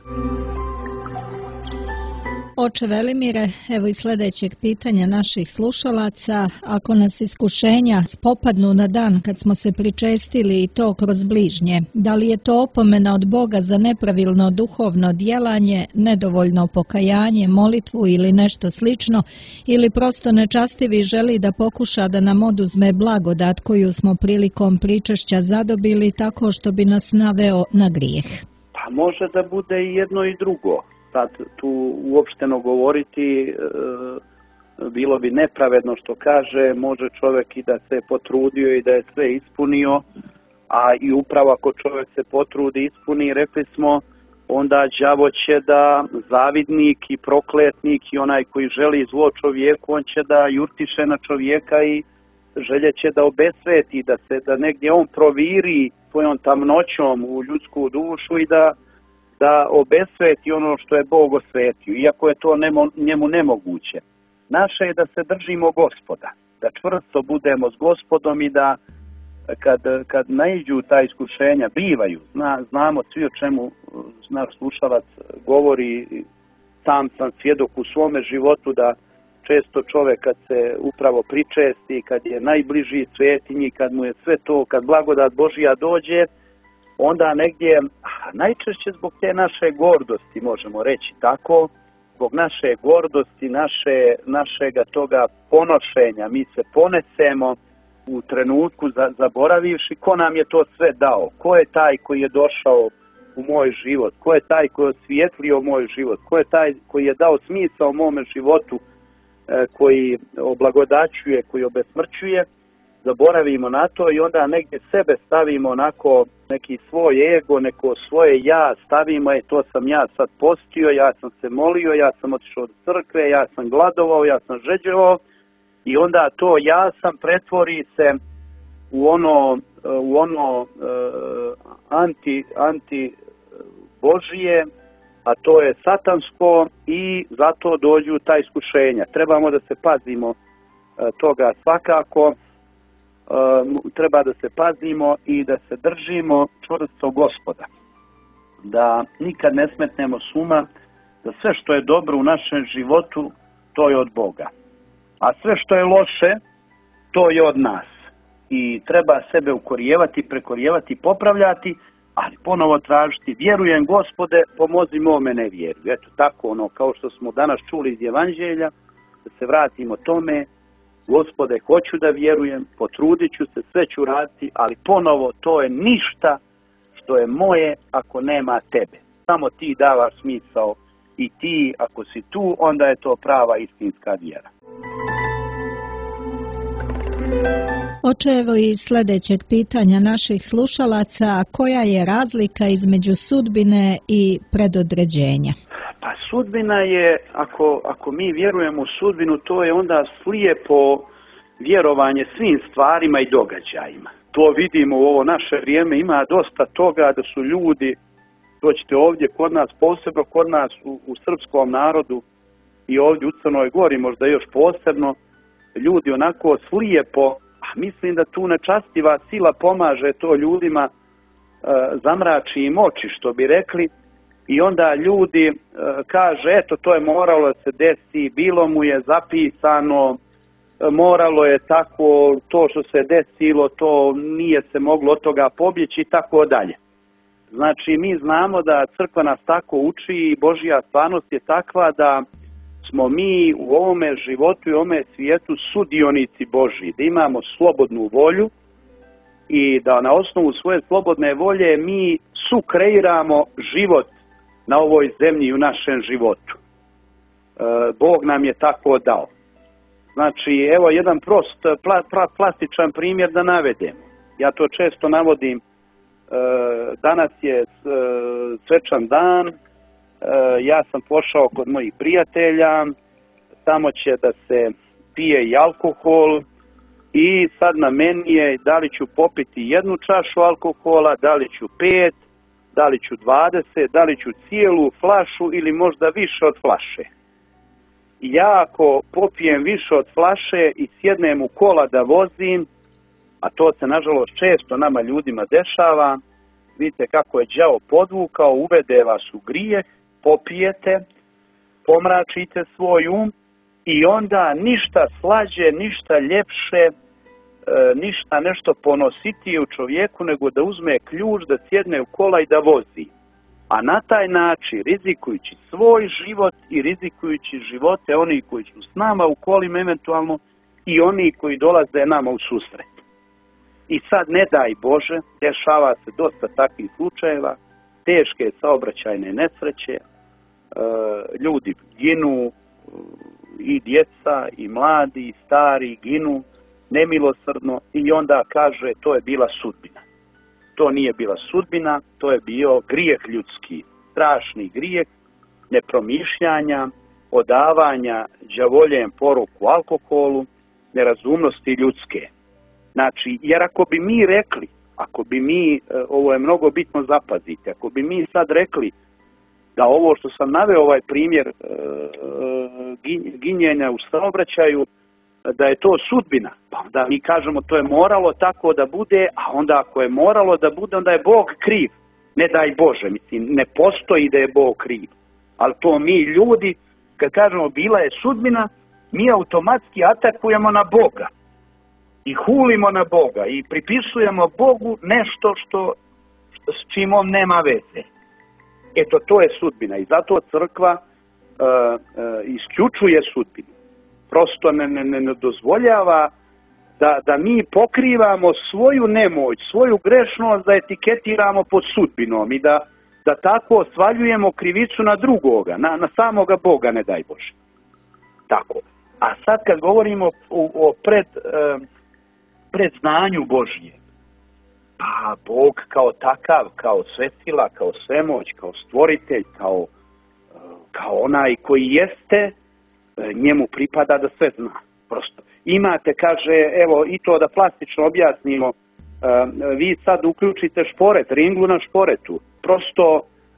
[SPEAKER 6] Oče Velimire, evo i sljedećeg pitanja naših slušalaca. Ako nas iskušenja popadnu na dan kad smo se pričestili i to kroz bližnje, da li je to opomena od Boga za nepravilno duhovno djelanje, nedovoljno pokajanje, molitvu ili nešto slično, ili prosto nečastivi želi da pokuša da nam oduzme blagodat koju smo prilikom pričešća zadobili tako što bi nas naveo na grijeh?
[SPEAKER 7] Pa može da bude i jedno i drugo. Sad tu uopšteno govoriti e, bilo bi nepravedno što kaže, može čovjek i da se potrudio i da je sve ispunio, a i upravo ako čovjek se potrudi i ispuni, rekli smo, onda đavo će da zavidnik i prokletnik i onaj koji želi zlo čovjeku, on će da jurtiše na čovjeka i željeće da obesveti, da se da negdje on proviri svojom tamnoćom u ljudsku dušu i da da obesveti ono što je Bog osvetio, iako je to nemo, njemu nemoguće. Naše je da se držimo Gospoda, da čvrsto budemo s Gospodom i da kad, kad naiđu ta iskušenja, bivaju, zna, znamo svi o čemu naš slušalac govori, sam sam svjedok u svome životu da često čovjek kad se upravo pričesti, kad je najbliži svetinji, kad mu je sve to, kad blagodat Božja dođe, onda negdje, najčešće zbog te naše gordosti, možemo reći tako, zbog naše gordosti, naše, našega toga ponošenja, mi se ponesemo u trenutku zaboravivši ko nam je to sve dao, ko je taj koji je došao u moj život, ko je taj koji je osvijetlio moj život, ko je taj koji je dao smisao mome životu, koji oblagodaćuje, koji obesmrćuje. zaboravimo na to i onda negdje sebe stavimo onako, neki svoj ego, neko svoje ja stavimo, e to sam ja sad postio, ja sam se molio, ja sam otišao od crkve, ja sam gladovao, ja sam žeđevao i onda to ja sam pretvori se u ono, u ono uh, anti, anti Božije, a to je satansko i zato dođu ta iskušenja. Trebamo da se pazimo uh, toga svakako, uh, treba da se pazimo i da se držimo čvrsto Gospoda. Da nikad ne smetnemo s uma da sve što je dobro u našem životu, to je od Boga. A sve što je loše, to je od nas. I treba sebe ukorijevati, prekorijevati, popravljati, ali ponovo tražiti, vjerujem Gospode, pomozi mome nevjerju. Eto tako ono, kao što smo danas čuli iz Evanđelja, da se vratimo tome, Gospode, hoću da vjerujem, potrudit ću se, sve ću raditi, ali ponovo to je ništa što je moje ako nema tebe. Samo ti davaš smisao i ti, ako si tu, onda je to prava istinska vjera.
[SPEAKER 6] Oče, evo i sljedećeg pitanja naših slušalaca, koja je razlika između sudbine i predodređenja?
[SPEAKER 7] Pa sudbina je, ako, ako mi vjerujemo u sudbinu, to je onda slijepo vjerovanje svim stvarima i događajima. To vidimo u ovo naše vrijeme, ima dosta toga da su ljudi, to ćete ovdje kod nas, posebno kod nas u, u srpskom narodu i ovdje u Crnoj Gori možda još posebno, ljudi onako slijepo, a mislim da tu nečastiva sila pomaže to ljudima, e, zamrači im oči, što bi rekli, i onda ljudi e, kaže, eto to je moralo da se desi, bilo mu je zapisano, e, moralo je tako, to što se desilo, to nije se moglo od toga pobjeći i tako dalje. Znači mi znamo da crkva nas tako uči i Božja stvarnost je takva da smo mi u ovome životu i ovome svijetu sudionici Božji, da imamo slobodnu volju i da na osnovu svoje slobodne volje mi sukreiramo život na ovoj zemlji i u našem životu. E, Bog nam je tako dao. Znači, evo jedan prost, pla, pla, plastičan primjer da navedem. Ja to često navodim. E, danas je e, svečan dan. Ja sam pošao kod mojih prijatelja, tamo će da se pije i alkohol i sad na meni je da li ću popiti jednu čašu alkohola, da li ću pet, da li ću dvadeset, da li ću cijelu flašu ili možda više od flaše. Ja ako popijem više od flaše i sjednem u kola da vozim, a to se nažalost često nama ljudima dešava, vidite kako je đavo podvukao, uvede vas u grijeh, popijete, pomračite svoj um i onda ništa slađe, ništa ljepše, e, ništa nešto ponositije u čovjeku nego da uzme ključ, da sjedne u kola i da vozi. A na taj način, rizikujući svoj život i rizikujući živote onih koji su s nama u kolima eventualno i oni koji dolaze nama u susret. I sad ne daj Bože, dešava se dosta takvih slučajeva, teške saobraćajne nesreće, ljudi ginu, i djeca, i mladi, i stari ginu nemilosrdno i onda kaže to je bila sudbina. To nije bila sudbina, to je bio grijeh ljudski, strašni grijeh nepromišljanja, odavanja đavoljem poruku alkoholu, nerazumnosti ljudske. Znači, jer ako bi mi rekli, ako bi mi, ovo je mnogo bitno zapaziti, ako bi mi sad rekli da ovo što sam naveo, ovaj primjer e, ginjenja u saobraćaju, da je to sudbina, pa onda mi kažemo to je moralo tako da bude, a onda ako je moralo da bude, onda je Bog kriv. Ne daj Bože, mislim, ne postoji da je Bog kriv. Ali to mi ljudi, kad kažemo bila je sudbina, mi automatski atakujemo na Boga. I hulimo na Boga i pripisujemo Bogu nešto što, što s čim on nema veze. Eto, to je sudbina i zato crkva uh, uh, isključuje sudbinu. Prosto ne, ne, ne dozvoljava da, da mi pokrivamo svoju nemoć, svoju grešnost, da etiketiramo pod sudbinom i da, da tako svaljujemo krivicu na drugoga, na, na samoga Boga, ne daj Bože. Tako. A sad kad govorimo o, o pred, uh, predznanju Božje. Pa Bog kao takav, kao svesila, kao svemoć, kao stvoritelj, kao, kao onaj koji jeste, njemu pripada da sve zna. Prosto. Imate, kaže, evo i to da plastično objasnimo, vi sad uključite šporet, ringlu na šporetu. Prosto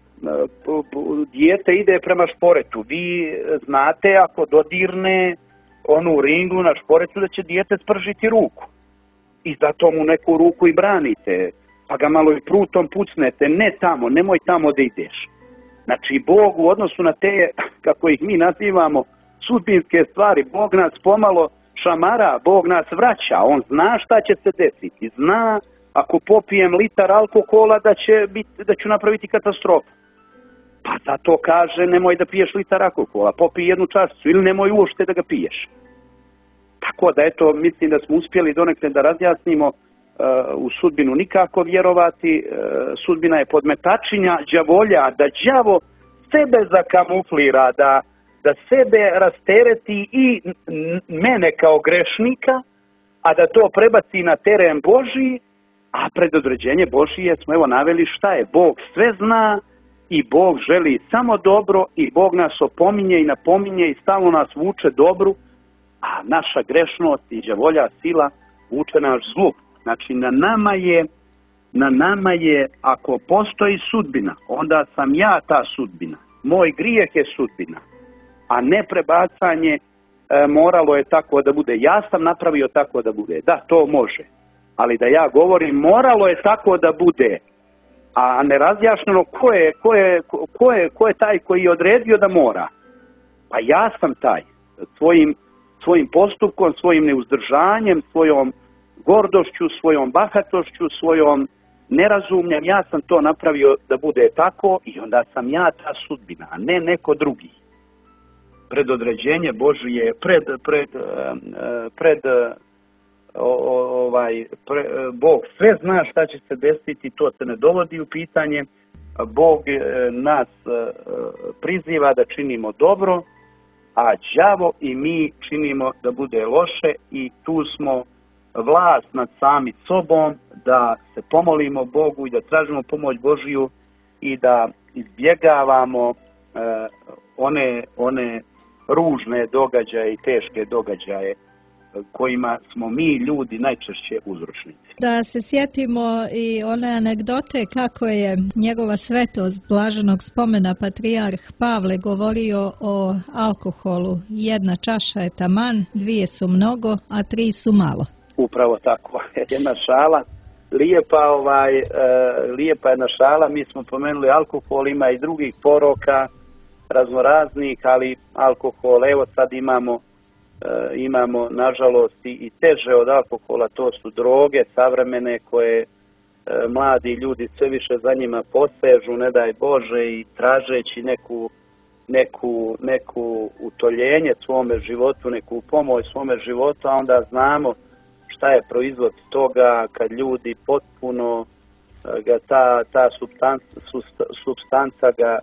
[SPEAKER 7] dijete ide prema šporetu. Vi znate ako dodirne onu ringlu na šporetu da će dijete spržiti ruku. I zato mu neku ruku i branite. Pa ga malo i prutom pucnete. Ne tamo, nemoj tamo da ideš. Znači Bog u odnosu na te, kako ih mi nazivamo, sudbinske stvari, Bog nas pomalo šamara, Bog nas vraća. On zna šta će se desiti. Zna ako popijem litar alkohola da će biti, da ću napraviti katastrofu. Pa zato kaže nemoj da piješ litar alkohola, popij jednu čašicu ili nemoj uopšte da ga piješ. Tako da eto, mislim da smo uspjeli donekle da razjasnimo uh, u sudbinu nikako vjerovati. Uh, sudbina je podmetačinja đavolja, da đavo sebe zakamuflira, da, da sebe rastereti i mene kao grešnika, a da to prebaci na teren Božji, a predodređenje Božije smo evo naveli šta je. Bog sve zna i Bog želi samo dobro i Bog nas opominje i napominje i stalno nas vuče dobru, a naša grešnost i đavolja sila vuče naš zlu. Znači na nama je, na nama je, ako postoji sudbina, onda sam ja ta sudbina. Moj grijeh je sudbina, a ne prebacanje e, moralo je tako da bude. Ja sam napravio tako da bude. Da, to može. Ali da ja govorim moralo je tako da bude, a nerazjašnjeno ko je, ko je, ko je, ko je taj koji je odredio da mora. Pa ja sam taj. Svojim, svojim postupkom, svojim neuzdržanjem, svojom gordošću, svojom bahatošću, svojom nerazumljem, ja sam to napravio da bude tako i onda sam ja ta sudbina, a ne neko drugi. Predodređenje Božije, pred, pred, pred, ovaj, pre, Bog sve zna šta će se desiti, to se ne dovodi u pitanje. Bog nas priziva da činimo dobro, a đavo i mi činimo da bude loše i tu smo vlast nad sami sobom, da se pomolimo Bogu i da tražimo pomoć Božiju i da izbjegavamo eh, one, one ružne događaje i teške događaje kojima smo mi ljudi najčešće uzročnici.
[SPEAKER 6] Da se sjetimo i one anegdote kako je njegova svetost blaženog spomena patrijarh Pavle govorio o alkoholu. Jedna čaša je taman, dvije su mnogo, a tri su malo.
[SPEAKER 7] Upravo tako. Jedna šala, lijepa, ovaj, e, lijepa jedna šala. Mi smo pomenuli alkohol, ima i drugih poroka, raznoraznih, ali alkohol, evo sad imamo, e, imamo nažalost i, i teže od alkohola, to su droge savremene koje e, mladi ljudi sve više za njima posežu, ne daj Bože, i tražeći neku, neku, neku utoljenje svome životu, neku pomoć svome životu, a onda znamo šta je proizvod toga kad ljudi potpuno ga ta, ta substanca, substanca ga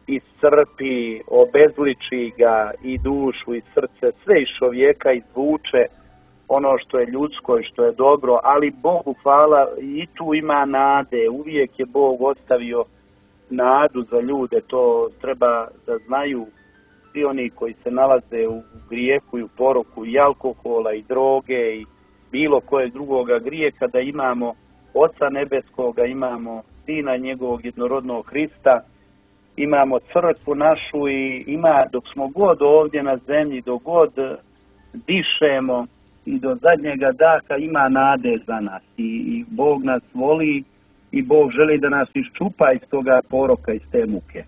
[SPEAKER 7] iscrpi, obezliči ga i dušu i srce, sve iz čovjeka izvuče ono što je ljudsko i što je dobro, ali Bogu hvala i tu ima nade, uvijek je Bog ostavio nadu za ljude, to treba da znaju svi oni koji se nalaze u grijehu i u poroku i alkohola i droge i bilo kojeg drugoga grijeha, da imamo Oca Nebeskoga, imamo Sina njegovog jednorodnog Hrista, imamo crkvu našu i ima, dok smo god ovdje na zemlji, dok god dišemo i do zadnjega daha ima nade za nas i, i Bog nas voli i Bog želi da nas iščupa iz toga poroka, iz te muke.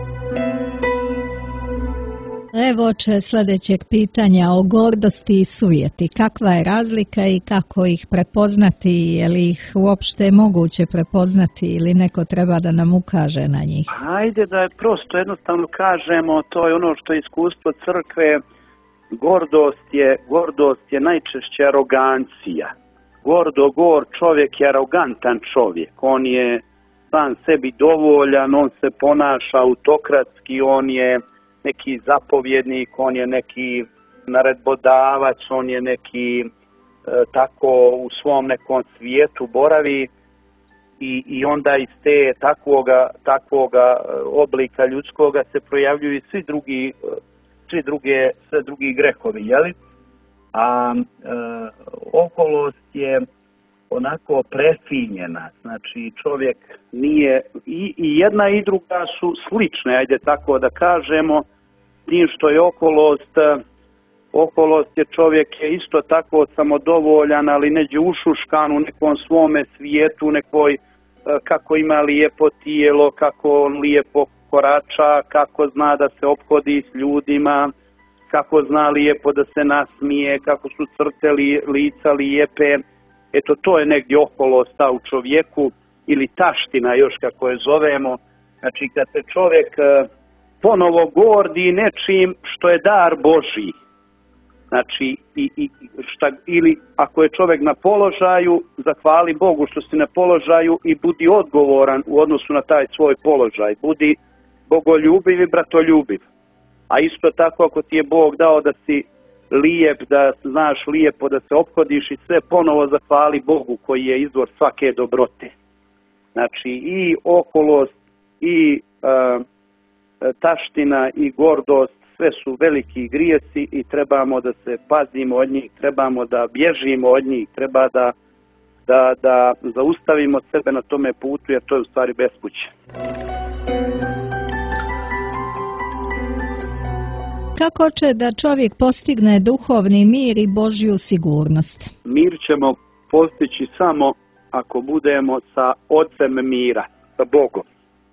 [SPEAKER 6] Evo oče sljedećeg pitanja o gordosti i sujeti. Kakva je razlika i kako ih prepoznati? Je li ih uopšte moguće prepoznati ili neko treba da nam ukaže na njih?
[SPEAKER 7] Hajde da je prosto jednostavno kažemo, to je ono što je iskustvo crkve. Gordost je, gordost je najčešće arogancija. Gordo gor čovjek je arogantan čovjek. On je sam sebi dovoljan, on se ponaša autokratski, on je neki zapovjednik, on je neki naredbodavac, on je neki tako u svom nekom svijetu boravi i, i onda iz te takvoga, takvoga oblika ljudskoga se projavljuju i svi drugi, svi druge, sve drugi grehovi, jeli? A e, okolost je onako prefinjena, znači čovjek nije, i, i jedna i druga su slične, ajde tako da kažemo, tim što je okolost, okolost je čovjek je isto tako samodovoljan, ali neđe ušuškan u nekom svome svijetu, nekoj, kako ima lijepo tijelo, kako on lijepo korača, kako zna da se ophodi s ljudima, kako zna lijepo da se nasmije, kako su crte li, lica lijepe. Eto, to je negdje okolost ta u čovjeku, ili taština još kako je zovemo. Znači, kad se čovjek ponovo gordi nečim što je dar Božji. Znači, i, i, šta, ili ako je čovjek na položaju, zahvali Bogu što si na položaju i budi odgovoran u odnosu na taj svoj položaj. Budi bogoljubiv i bratoljubiv. A isto tako ako ti je Bog dao da si lijep, da znaš lijepo, da se ophodiš i sve, ponovo zahvali Bogu koji je izvor svake dobrote. Znači i okolost i uh, taština i gordost, sve su veliki grijesi i trebamo da se pazimo od njih, trebamo da bježimo od njih, treba da, da, da zaustavimo sebe na tome putu, jer to je u stvari bespuće.
[SPEAKER 6] Kako će da čovjek postigne duhovni mir i Božju sigurnost?
[SPEAKER 7] Mir ćemo postići samo ako budemo sa Ocem mira, sa Bogom.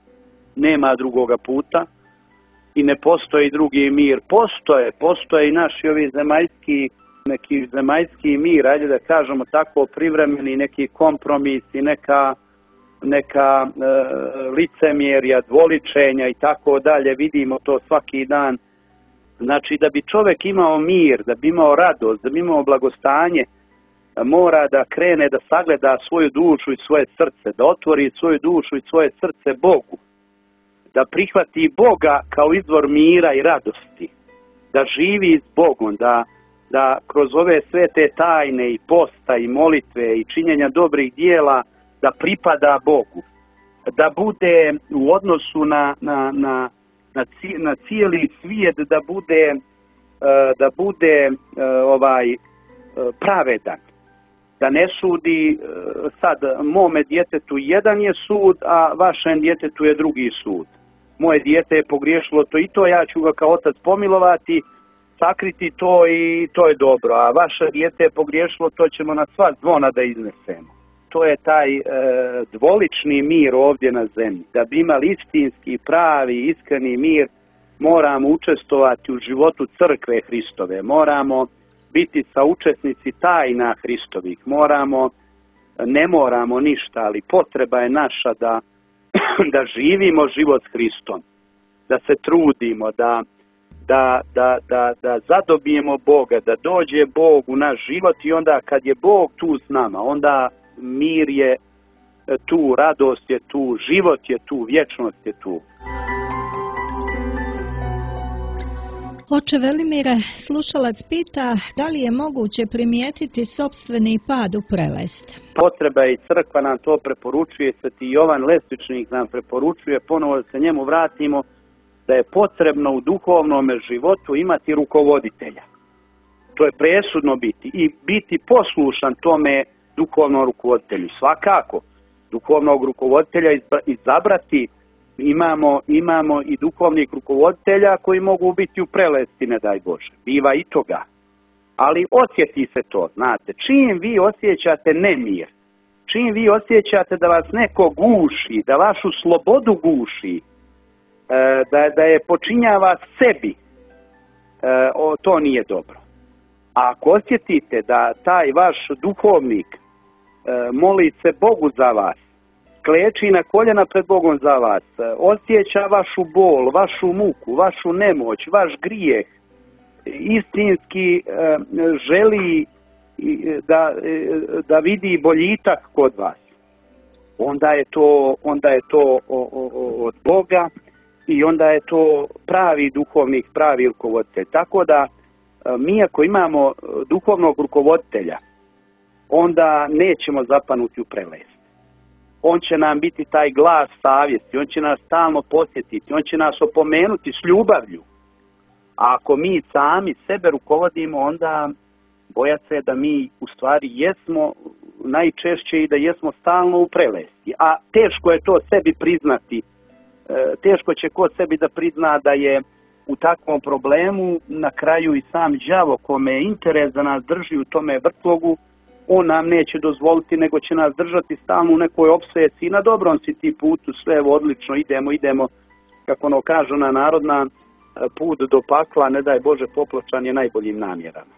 [SPEAKER 7] Nema drugoga puta i ne postoji drugi mir. Postoje, postoje i naši ovi zemaljski, neki zemaljski mir, ajde da kažemo tako, privremeni, neki kompromisi, neka, neka e, licemjerja, dvoličenja i tako dalje. Vidimo to svaki dan. Znači, da bi čovjek imao mir, da bi imao radost, da bi imao blagostanje, mora da krene da sagleda svoju dušu i svoje srce, da otvori svoju dušu i svoje srce Bogu, da prihvati Boga kao izvor mira i radosti, da živi s Bogom, da, da kroz ove sve te tajne i posta i molitve i činjenja dobrih dijela, da pripada Bogu, da bude u odnosu na, na, na na cijeli svijet, da bude, da bude ovaj pravedan, da ne sudi sad mome djetetu jedan je sud, a vašem djetetu je drugi sud. Moje dijete je pogriješilo to i to, ja ću ga kao otac pomilovati, sakriti to i to je dobro, a vaše dijete je pogriješilo, to ćemo na sva zvona da iznesemo. To je taj e, dvolični mir ovdje na zemlji. Da bi imali istinski, pravi, iskreni mir, moramo učestvovati u životu crkve Hristove. Moramo biti saučesnici tajna Hristovih. Moramo, ne moramo ništa, ali potreba je naša da, da živimo život s Hristom. Da se trudimo, da, da, da, da, da zadobijemo Boga, da dođe Bog u naš život i onda kad je Bog tu s nama, onda mir je tu, radost je tu, život je tu, vječnost je tu.
[SPEAKER 6] Oče Velimire, slušalac pita da li je moguće primijetiti sopstveni pad u prelest.
[SPEAKER 7] Potreba i crkva nam to preporučuje, Sveti Jovan Lesvičnik nam preporučuje, ponovo da se njemu vratimo, da je potrebno u duhovnom životu imati rukovoditelja. To je presudno biti i biti poslušan tome duhovnom rukovoditelju. Svakako, duhovnog rukovoditelja izabrati, imamo, imamo i duhovnih rukovoditelja koji mogu biti u prelesti, ne daj Bože. Biva i toga. Ali osjeti se to, znate. Čim vi osjećate nemir, čim vi osjećate da vas neko guši, da vašu slobodu guši, da, da je počinjava sebi, o, to nije dobro. A ako osjetite da taj vaš duhovnik moli se Bogu za vas, kleči na koljena pred Bogom za vas, osjeća vašu bol, vašu muku, vašu nemoć, vaš grijeh, istinski želi da, da vidi boljitak kod vas, onda je to, onda je to od Boga i onda je to pravi duhovnik, pravi rukovoditelj. Tako da mi ako imamo duhovnog rukovoditelja, onda nećemo zapanuti u prelest. On će nam biti taj glas savjesti, on će nas stalno posjetiti, on će nas opomenuti s ljubavlju. A ako mi sami sebe rukovodimo, onda bojat se da mi u stvari jesmo najčešće i da jesmo stalno u prelesti. A teško je to sebi priznati. Teško će ko sebi da prizna da je u takvom problemu. Na kraju i sam đavo kome je interes da nas drži u tome vrtlogu, on nam neće dozvoliti, nego će nas držati stalno u nekoj opsesiji. Na dobrom si ti putu, sve evo odlično, idemo, idemo, kako ono kažu na narodna, put do pakla, ne daj Bože, popločan je najboljim namjerama.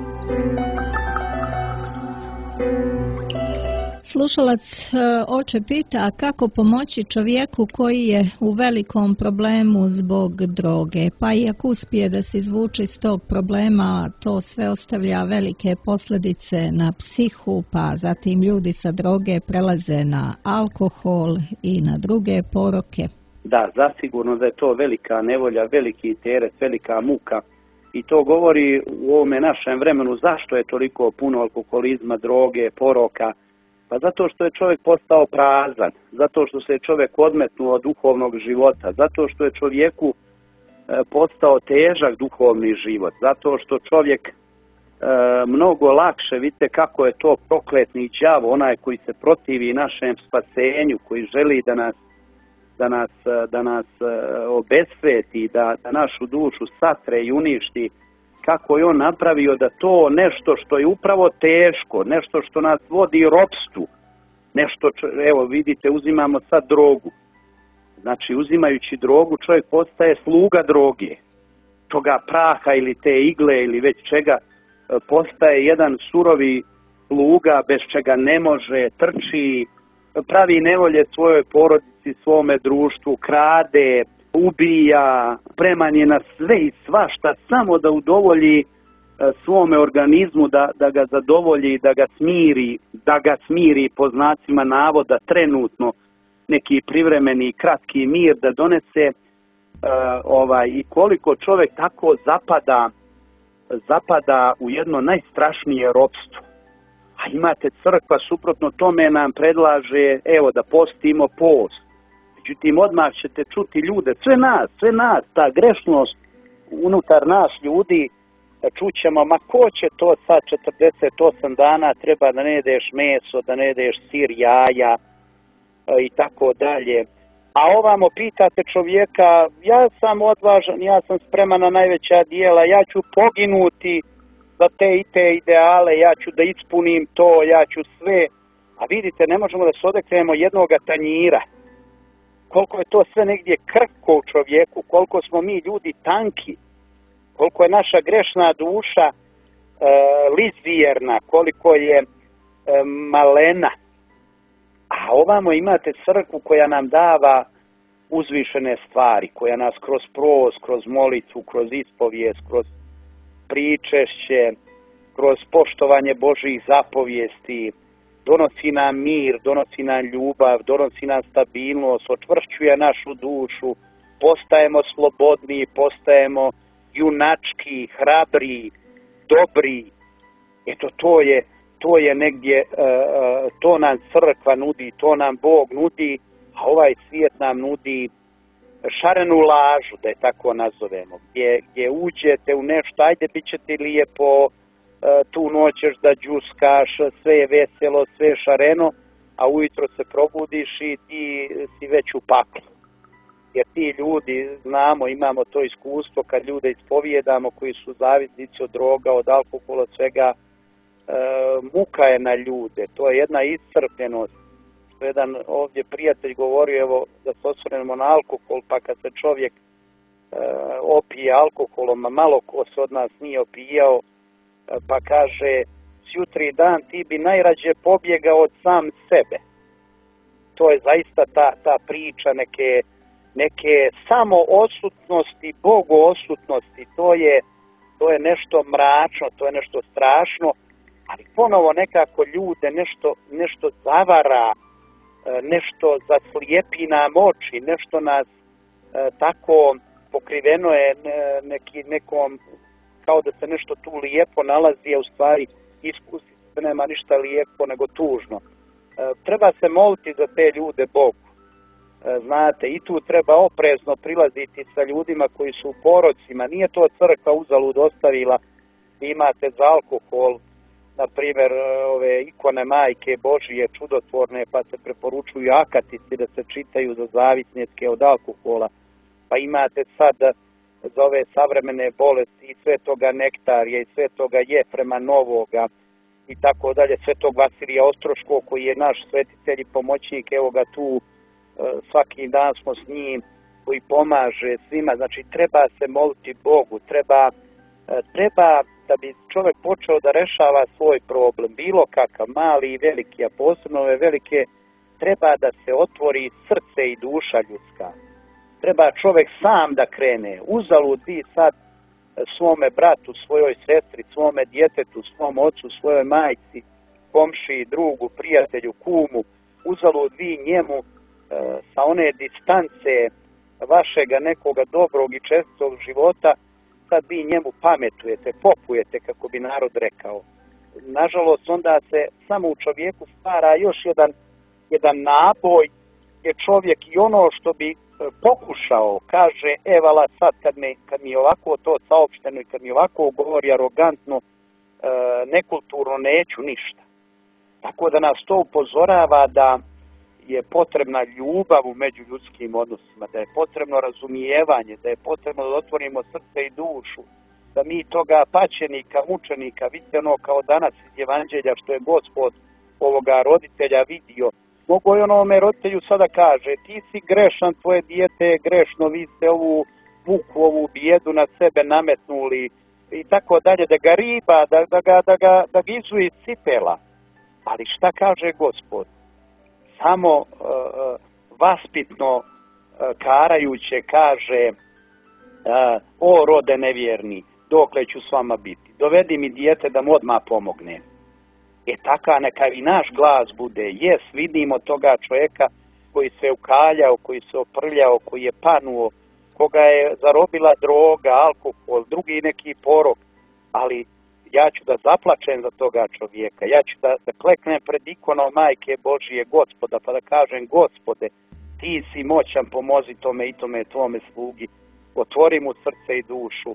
[SPEAKER 6] Slušalac oče pita kako pomoći čovjeku koji je u velikom problemu zbog droge, pa i ako uspije da se izvuče iz tog problema, to sve ostavlja velike posljedice na psihu, pa zatim ljudi sa droge prelaze na alkohol i na druge poroke.
[SPEAKER 7] Da, zasigurno da je to velika nevolja, veliki teret, velika muka. I to govori u ovome našem vremenu zašto je toliko puno alkoholizma, droge, poroka. Pa zato što je čovjek postao prazan, zato što se je čovjek odmetnuo od duhovnog života, zato što je čovjeku e, postao težak duhovni život, zato što čovjek e, mnogo lakše, vidite kako je to prokletni đavo, onaj koji se protivi našem spasenju, koji želi da nas, da nas, da nas obesveti, da, da našu dušu satre i uništi, kako je on napravio da to nešto što je upravo teško, nešto što nas vodi ropstvu, nešto, evo vidite, uzimamo sad drogu. Znači, uzimajući drogu, čovjek postaje sluga droge. Toga praha ili te igle ili već čega, postaje jedan surovi sluga bez čega ne može, trči, pravi nevolje svojoj porodici, svome društvu, krade, ubija, spreman je na sve i svašta samo da udovolji svome organizmu, da, da ga zadovolji, da ga smiri, da ga smiri po znacima navoda trenutno neki privremeni kratki mir da donese uh, ovaj, i koliko čovjek tako zapada, zapada u jedno najstrašnije ropstvo. A imate crkva suprotno tome nam predlaže evo da postimo post. Međutim, odmah ćete čuti ljude, sve nas, sve nas, ta grešnost unutar nas ljudi, čućemo, ma ko će to sad četrdeset osam dana, treba da ne jedeš meso, da ne jedeš sir, jaja i tako dalje. A ovamo pitate čovjeka, ja sam odvažan, ja sam spreman na najveća dijela, ja ću poginuti za te i te ideale, ja ću da ispunim to, ja ću sve. A vidite, ne možemo da se odeknemo jednoga tanjira. Koliko je to sve negdje krhko u čovjeku, koliko smo mi ljudi tanki, koliko je naša grešna duša e, lizijerna, koliko je e, malena. A ovamo imate crkvu koja nam dava uzvišene stvari, koja nas kroz prost, kroz molitvu, kroz ispovijest, kroz pričešće, kroz poštovanje Božjih zapovijesti, donosi nam mir, donosi nam ljubav, donosi nam stabilnost, očvršćuje našu dušu, postajemo slobodni, postajemo junački, hrabri, dobri. Eto, to je, to je negdje, uh, to nam crkva nudi, to nam Bog nudi, a ovaj svijet nam nudi šarenu lažu, da je tako nazovemo, gdje, gdje uđete u nešto, ajde, bit će ti lijepo, tu noćeš da džuskaš, sve je veselo, sve je šareno, a ujutro se probudiš i ti si već u paklu. Jer ti ljudi, znamo, imamo to iskustvo kad ljude ispovijedamo koji su zavisnici od droga, od alkohola, od svega, e, muka je na ljude, to je jedna iscrpljenost. Što jedan ovdje prijatelj govorio, evo da se osvrnemo na alkohol, pa kad se čovjek e, opije alkoholom, a malo ko se od nas nije opijao, pa kaže, sjutri dan ti bi najrađe pobjegao od sam sebe. To je zaista ta, ta priča neke, neke samo odsutnosti, Bogu odsutnosti, to je, to je nešto mračno, to je nešto strašno, ali ponovo nekako ljude nešto, nešto zavara, nešto zaslijepi nam oči, nešto nas tako pokriveno je neki, nekom, kao da se nešto tu lijepo nalazi, a u stvari iskusi, uopšte nema ništa lijepo nego tužno. Treba se moliti za te ljude Bogu. Znate, i tu treba oprezno prilaziti sa ljudima koji su u porocima. Nije to crkva uzalud ostavila. Vi imate za alkohol, na primjer, ove ikone Majke Božije čudotvorne, pa se preporučuju akatici da se čitaju za zavisnjetke od alkohola. Pa imate sad za ove savremene bolesti i svetoga Nektarija i svetoga Jefrema Novoga i tako dalje, svetog Vasilija Ostroškog koji je naš svetitelj i pomoćnik, evo ga tu, svaki dan smo s njim, koji pomaže svima. Znači treba se moliti Bogu, treba, treba da bi čovjek počeo da rešava svoj problem, bilo kakav, mali i veliki, a posebno ove velike, treba da se otvori srce i duša ljudska. Treba čovjek sam da krene. Uzalud vi sad svome bratu, svojoj sestri, svome djetetu, svom ocu, svojoj majci, komšiji, drugu, prijatelju, kumu, uzalud vi njemu sa one distance vašega nekoga dobrog i čestog života, sad vi njemu pametujete, popujete, kako bi narod rekao. Nažalost, onda se samo u čovjeku stvara još jedan, jedan naboj, gdje čovjek i ono što bi pokušao, kaže, evala sad kad, me, kad mi je ovako to saopšteno i kad mi ovako govori arogantno, nekulturno, neću ništa. Tako da nas to upozorava da je potrebna ljubav u međuljudskim odnosima, da je potrebno razumijevanje, da je potrebno da otvorimo srce i dušu, da mi toga paćenika, mučenika, vidite ono kao danas iz Evanđelja što je Gospod ovoga roditelja vidio. Mogu je onome roditelju sada kaže, ti si grešan, tvoje dijete je grešno, vi ste ovu muku, ovu bijedu na sebe nametnuli i tako dalje, da ga riba, da, da, ga, da, ga, da ga izuje iz cipela. Ali šta kaže Gospod? Samo uh, vaspitno uh, karajuće kaže uh, o rode nevjerni, dokle ću s vama biti. Dovedi mi dijete da mu odmah pomogne. E taka neka i naš glas bude. Jes, vidimo toga čovjeka koji se ukaljao, koji se oprljao, koji je panuo, koga je zarobila droga, alkohol, drugi neki porok, ali ja ću da zaplačem za toga čovjeka, ja ću da, da kleknem pred ikonom Majke Božije Gospoda, pa da kažem, Gospode, ti si moćan, pomozi tome i tome tvome slugi, otvori mu srce i dušu,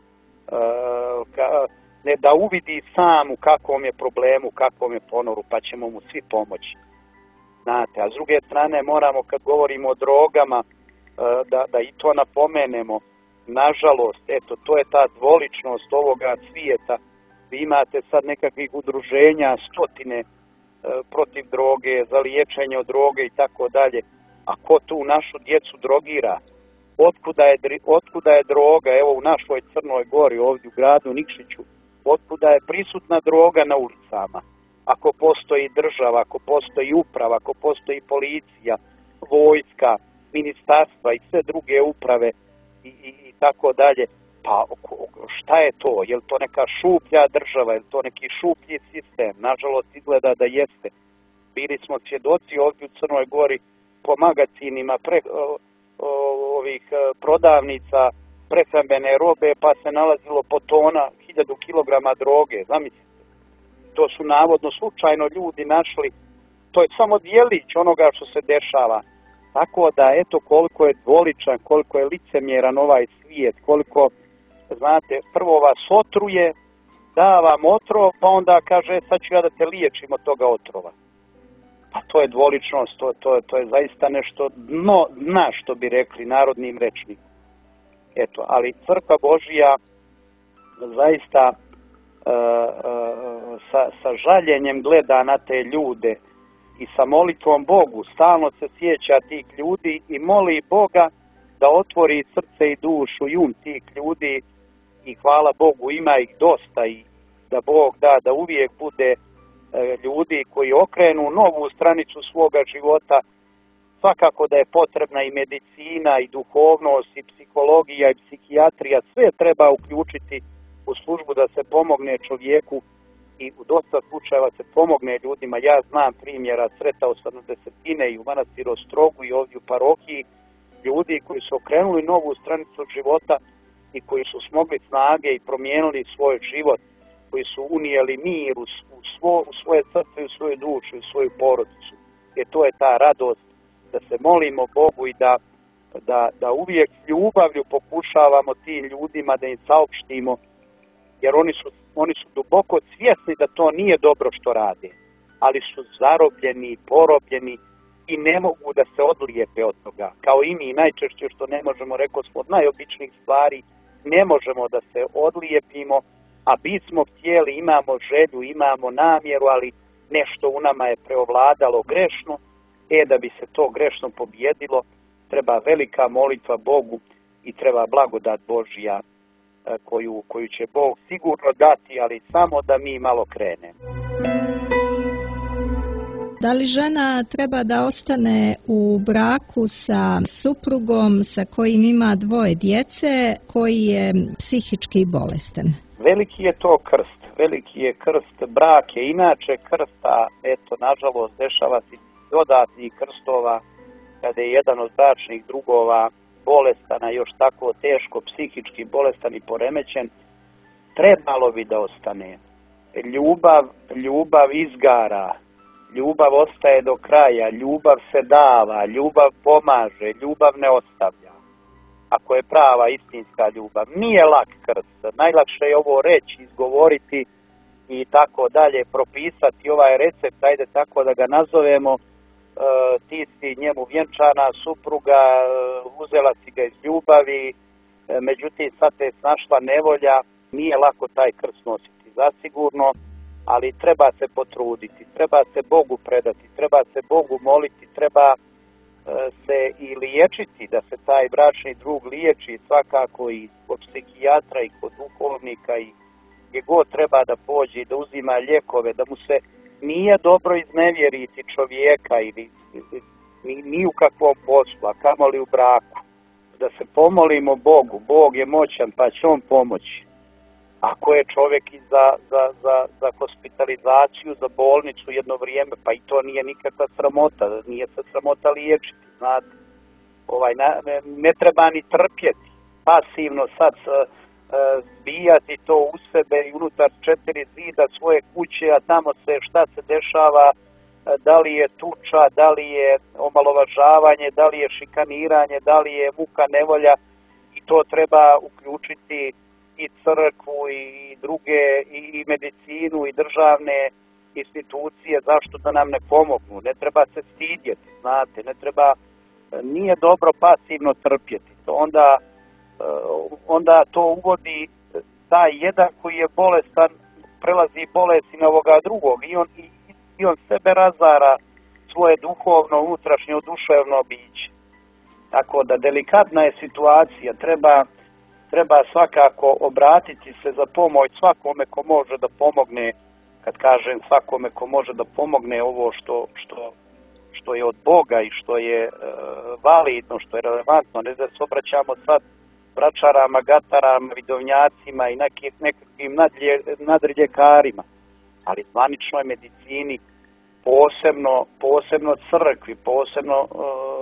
[SPEAKER 7] uh, ka, ne da uvidi sam u kakvom je problemu, u kakvom je ponoru, pa ćemo mu svi pomoći. Znate, a s druge strane moramo, kad govorimo o drogama, uh, da, da i to napomenemo. Nažalost, eto, to je ta dvoličnost ovoga svijeta. Vi imate sad nekakvih udruženja, stotine e, protiv droge, za liječenje od droge i tako dalje. A ko tu našu djecu drogira? Otkuda je, otkuda je droga? Evo u našoj Crnoj Gori, ovdje u gradu Nikšiću, otkuda je prisutna droga na ulicama? Ako postoji država, ako postoji uprava, ako postoji policija, vojska, ministarstva i sve druge uprave i, i, i tako dalje, pa šta je to? Je li to neka šuplja država? Je li to neki šuplji sistem? Nažalost izgleda da jeste. Bili smo svjedoci ovdje u Crnoj Gori po magacinima pre, o, o, ovih prodavnica prehrambene robe, pa se nalazilo po tona, hiljadu kilograma droge. Zamislite. To su navodno slučajno ljudi našli. To je samo dijelić onoga što se dešava. Tako da, eto koliko je dvoličan, koliko je licemjeran ovaj svijet, koliko, znate, prvo vas otruje, da vam otrov, pa onda kaže, sad ću ja da te liječim od toga otrova. Pa to je dvoličnost, to, to, to je zaista nešto dno dna, što bi rekli narodnim rečnikom. Eto, ali Crkva Božija zaista e, e, sa, sa žaljenjem gleda na te ljude i sa molitvom Bogu, stalno se sjeća tih ljudi i moli Boga da otvori srce i dušu i um tih ljudi i hvala Bogu ima ih dosta i da Bog da da uvijek bude e, ljudi koji okrenu novu stranicu svoga života. Svakako da je potrebna i medicina i duhovnost i psihologija i psihijatrija, sve treba uključiti u službu da se pomogne čovjeku i u dosta slučajeva se pomogne ljudima. Ja znam primjera, sretao sam na desetine i u manastiru Ostrogu i ovdje u parohiji, ljudi koji su okrenuli novu stranicu života i koji su smogli snage i promijenili svoj život.
[SPEAKER 8] koji su unijeli mir u, svo, u svoje srce, u svoju dušu, u svoju porodicu. Jer to je ta radost da se molimo Bogu i da, da, da uvijek s ljubavlju pokušavamo tim ljudima da im saopštimo, jer oni su, oni su duboko svjesni da to nije dobro što rade, ali su zarobljeni, porobljeni i ne mogu da se odlijepe od toga. Kao i mi najčešće što ne možemo, rekao smo, od najobičnijih stvari, ne možemo da se odlijepimo, a bismo htjeli, imamo želju, imamo namjeru, ali nešto u nama je preovladalo grešno. E, da bi se to grešno pobjedilo, treba velika molitva Bogu i treba blagodat Božja koju, koju će Bog sigurno dati, ali samo da mi malo krenemo.
[SPEAKER 6] Da li žena treba da ostane u braku sa suprugom sa kojim ima dvoje djece, koji je psihički bolestan?
[SPEAKER 8] Veliki je to krst, veliki je krst, brak je inače krst, a eto, nažalost, dešava se dodatnih krstova kada je jedan od bračnih drugova bolestan, a još tako teško psihički bolestan i poremećen. Trebalo bi da ostane. Ljubav, ljubav izgara, ljubav ostaje do kraja, ljubav se dava, ljubav pomaže, ljubav ne ostavlja. Ako je prava istinska ljubav. Nije lak krst. Najlakše je ovo reći, izgovoriti i tako dalje, propisati ovaj recept, ajde tako da ga nazovemo. E, ti si njemu vjenčana supruga, uzela si ga iz ljubavi, e, međutim sad te snašla nevolja. Nije lako taj krst nositi, zasigurno, ali treba se potruditi, treba se Bogu predati, treba se Bogu moliti, treba se i liječiti, da se taj bračni drug liječi svakako i kod psihijatra i kod duhovnika i gdje god treba da pođe i da uzima lijekove, da mu se nije dobro iznevjeriti čovjeka ili ni, ni u kakvom poslu, a kamoli u braku. Da se pomolimo Bogu, Bog je moćan pa će on pomoći. Ako je čovjek i za, za, za, za hospitalizaciju, za bolnicu jedno vrijeme, pa i to nije nikakva sramota, nije se sramota liječiti, znate. Ovaj, ne, ne treba ni trpjeti, pasivno sad e, zbijati to u sebe i unutar četiri zida svoje kuće, a tamo se šta se dešava, da li je tuča, da li je omalovažavanje, da li je šikaniranje, da li je muka, nevolja, i to treba uključiti i crkvu i druge i medicinu i državne institucije, zašto da nam ne pomognu. Ne treba se stidjeti, znate, ne treba, nije dobro pasivno trpjeti. To onda, onda to uvodi taj jedan koji je bolestan, prelazi bolesti na ovoga drugog i on, i, i on sebe razara svoje duhovno, unutrašnje, duševno biće. Tako da delikatna je situacija, treba Treba svakako obratiti se za pomoć svakome ko može da pomogne, kad kažem svakome ko može da pomogne ovo što, što, što je od Boga i što je e, validno, što je relevantno, ne da se obraćamo sad bračarama, gatarama, vidovnjacima i nekih, nekakvim nadlje, nadljekarima, ali zvaničnoj medicini, posebno, posebno crkvi, posebno e,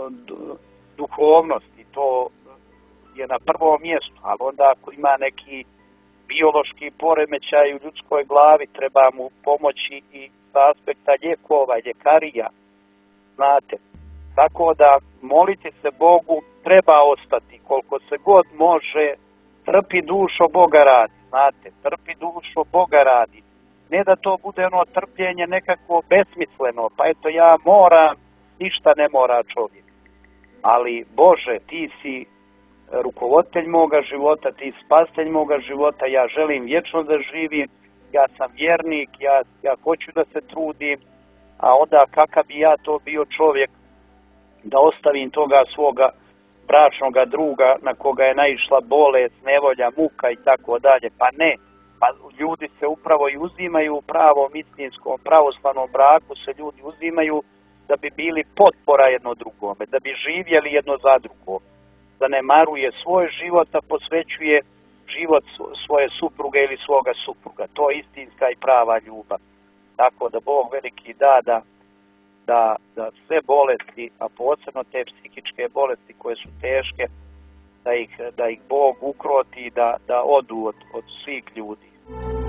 [SPEAKER 8] duhovnosti, to je na prvom mjestu, ali onda ako ima neki biološki poremećaj u ljudskoj glavi, treba mu pomoći i sa aspekta lijekova, ljekarija, znate. Tako da moliti se Bogu treba ostati koliko se god može, trpi dušo Boga radi, znate, trpi dušo Boga radi. Ne da to bude ono trpljenje nekako besmisleno, pa eto ja moram, ništa ne mora čovjek. Ali Bože, ti si rukovoditelj moga života, ti spasitelj moga života, ja želim vječno da živim, ja sam vjernik, ja, ja hoću da se trudim, a onda kakav bi ja to bio čovjek da ostavim toga svoga bračnoga druga na koga je naišla bolest, nevolja, muka i tako dalje, pa ne, pa ljudi se upravo i uzimaju u pravom istinskom, pravoslavnom braku se ljudi uzimaju da bi bili potpora jedno drugome, da bi živjeli jedno za drugo. Zanemaruje svoj život, a posvećuje život svoje supruge ili svoga supruga. To je istinska i prava ljubav. Tako da Bog veliki da da, da, da sve bolesti, a posebno te psihičke bolesti koje su teške, da ih, da ih Bog ukroti, da, da odu od, od svih ljudi.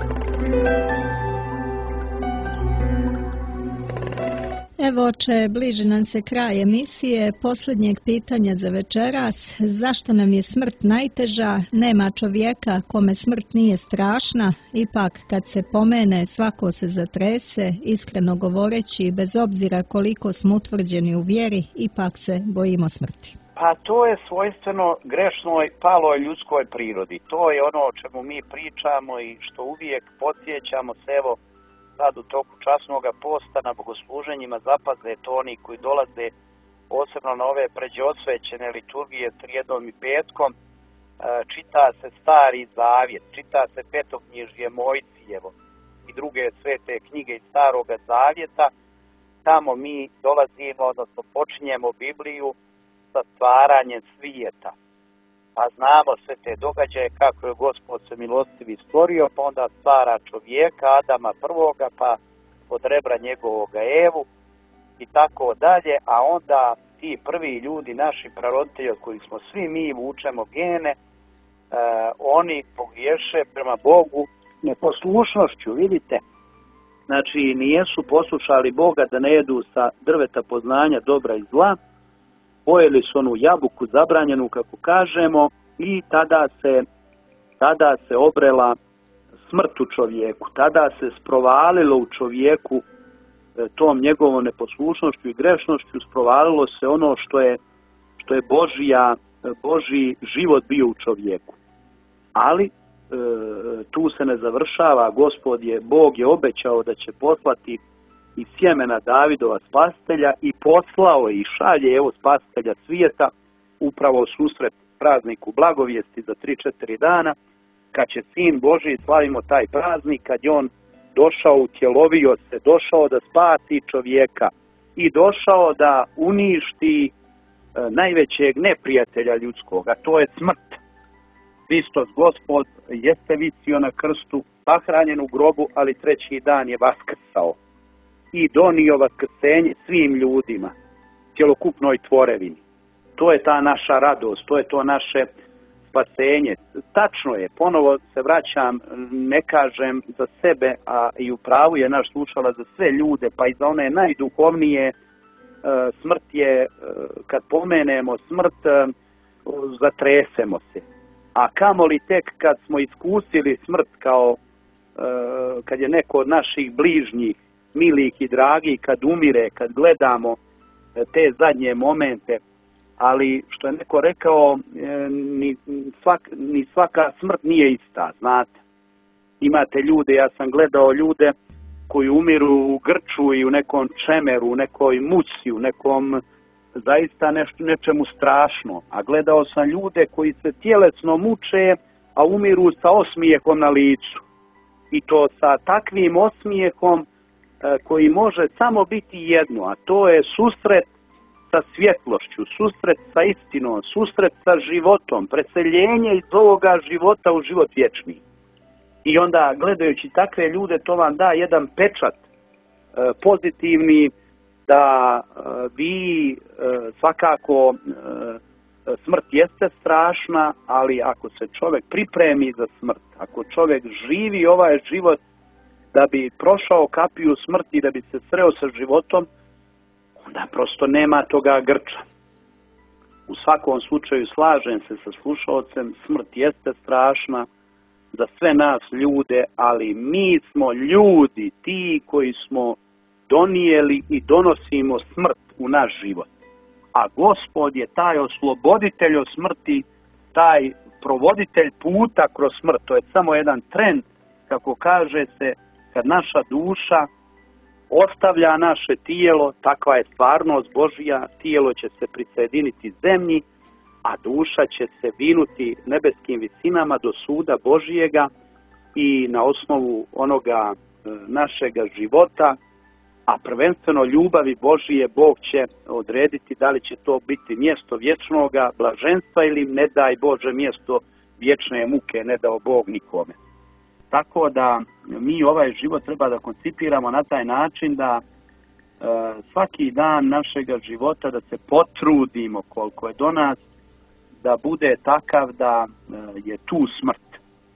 [SPEAKER 6] Evo oče, bliži nam se kraj emisije. Posljednjeg pitanja za večeras. Zašto nam je smrt najteža? Nema čovjeka kome smrt nije strašna. Ipak kad se pomene svako se zatrese. Iskreno govoreći, bez obzira koliko smo utvrđeni u vjeri, ipak se bojimo smrti.
[SPEAKER 8] Pa to je svojstveno grešnoj, paloj ljudskoj prirodi. To je ono o čemu mi pričamo i što uvijek podsjećamo se, evo, sad u toku časnog posta na bogosluženjima zapaze to oni koji dolaze posebno na ove pređe osvećene liturgije srijedom i petkom, čita se Stari Zavjet, čita se Petoknjižje Mojsijevo i druge svete knjige iz Staroga Zavjeta. Tamo mi dolazimo, odnosno počinjemo Bibliju sa stvaranjem svijeta. Pa znamo sve te događaje kako je Gospod se milostivi stvorio, pa onda stvara čovjeka, Adama prvoga, pa od rebra njegovoga Evu i tako dalje, a onda ti prvi ljudi, naši praroditelji od kojih smo svi mi vučemo gene, e, oni pogriješe prema Bogu neposlušnošću, vidite. Znači, nijesu poslušali Boga da ne jedu sa drveta poznanja dobra i zla, pojeli su onu jabuku zabranjenu, kako kažemo, i tada se, tada se obrela smrt u čovjeku. Tada se sprovalilo u čovjeku tom njegovom neposlušnošću i grešnošću, sprovalilo se ono što je, što je Božija, Božji život bio u čovjeku. Ali e, tu se ne završava. Gospod je, Bog je obećao da će poslati i sjemena Davidova spasitelja i poslao i šalje evo spasitelja svijeta upravo susret prazniku blagovijesti za tri četiri dana, kad će Sin Božji, slavimo taj praznik, kad je on došao, utjelovio se, došao da spasi čovjeka i došao da uništi e, najvećeg neprijatelja ljudskog, a to je smrt. Hristos Gospod jeste visio na krstu, sahranjen u grobu, ali treći dan je vaskrsao i donio vaskrsenje svim ljudima, cjelokupnoj tvorevini. To je ta naša radost, to je to naše spasenje. Tačno je, ponovo se vraćam, ne kažem za sebe, a i u pravu je naš slušala za sve ljude, pa i za one najduhovnije. Smrt je, kad pomenemo smrt, zatresemo se. A kamoli tek kad smo iskusili smrt, kao kad je neko od naših bližnjih, milih i dragih, kad umire, kad gledamo te zadnje momente. Ali što je neko rekao, ni, svak, ni svaka smrt nije ista, znate. Imate ljude, ja sam gledao ljude koji umiru u grču i u nekom čemeru, u nekoj muci, u nekom zaista nešto, nečemu strašno. A gledao sam ljude koji se tjelesno muče, a umiru sa osmijehom na licu. I to sa takvim osmijehom koji može samo biti jedno, a to je susret sa svjetlošću, susret sa istinom, susret sa životom, preseljenje iz ovoga života u život vječni. I onda gledajući takve ljude, to vam da jedan pečat e, pozitivni, da e, vi e, svakako e, smrt jeste strašna, ali ako se čovjek pripremi za smrt, ako čovjek živi ovaj život da bi prošao kapiju smrti i da bi se sreo sa životom, onda prosto nema toga grča. U svakom slučaju slažem se sa slušalcem, smrt jeste strašna za sve nas ljude, ali mi smo ljudi ti koji smo donijeli i donosimo smrt u naš život. A Gospod je taj osloboditelj od smrti, taj provoditelj puta kroz smrt. To je samo jedan trend, kako kaže se, kad naša duša ostavlja naše tijelo, takva je stvarnost Božja, tijelo će se prisjediniti zemlji, a duša će se vinuti nebeskim visinama do suda Božjega i na osnovu onoga našega života, a prvenstveno ljubavi Božije, Bog će odrediti da li će to biti mjesto vječnoga blaženstva ili ne daj Bože mjesto vječne muke, ne dao Bog nikome. Tako da mi ovaj život treba da koncipiramo na taj način da e, svaki dan našega života da se potrudimo koliko je do nas, da bude takav da e, je tu smrt.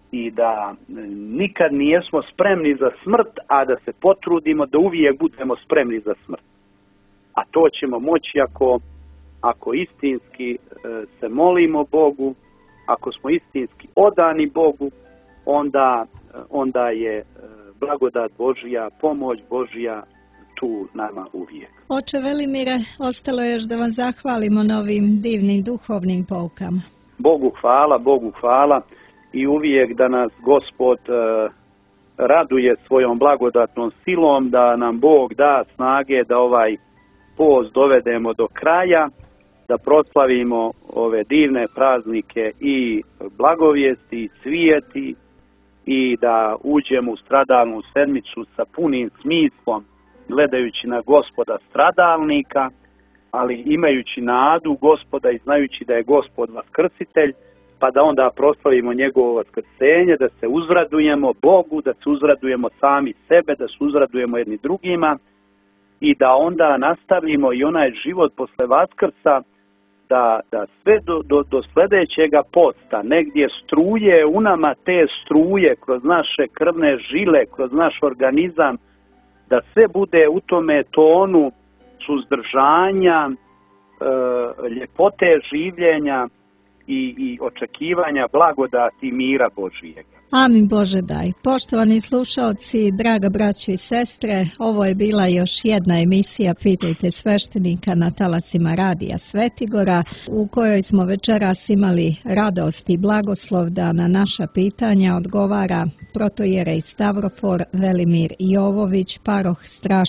[SPEAKER 7] i da nikad nijesmo spremni za smrt, a da se potrudimo da uvijek budemo spremni za smrt. A to ćemo moći ako, ako istinski se molimo Bogu, ako smo istinski odani Bogu, onda, onda je blagodat Božja, pomoć Božja tu nama uvijek.
[SPEAKER 6] Oče Velimire, ostalo je još da vam zahvalimo na ovim divnim duhovnim poukama.
[SPEAKER 7] Bogu hvala, Bogu hvala i uvijek da nas Gospod uh, raduje svojom blagodatnom silom, da nam Bog da snage da ovaj post dovedemo do kraja, da proslavimo ove divne praznike i blagovijesti i cvijeti i da uđemo u stradalnu sedmicu sa punim smislom, gledajući na Gospoda stradalnika, ali imajući nadu Gospoda i znajući da je Gospod vaskrsitelj, pa da onda proslavimo njegovo vaskrsenje, da se uzradujemo Bogu, da se uzradujemo sami sebe, da se uzradujemo jedni drugima i da onda nastavimo i onaj život posle Vaskrsa, da, da sve do, do, do sljedećega posta negdje struje u nama, te struje kroz naše krvne žile, kroz naš organizam, da sve bude u tome tonu suzdržanja, e, ljepote življenja i, i očekivanja blagodati mira Božijega.
[SPEAKER 6] Amin Bože daj. Poštovani slušalci, draga braćo i sestre, ovo je bila još jedna emisija Pitajte sveštenika na talasima Radija Svetigora, u kojoj smo večeras imali radost i blagoslov da na naša pitanja odgovara protojerej Stavrofor Velimir Jovović, paroh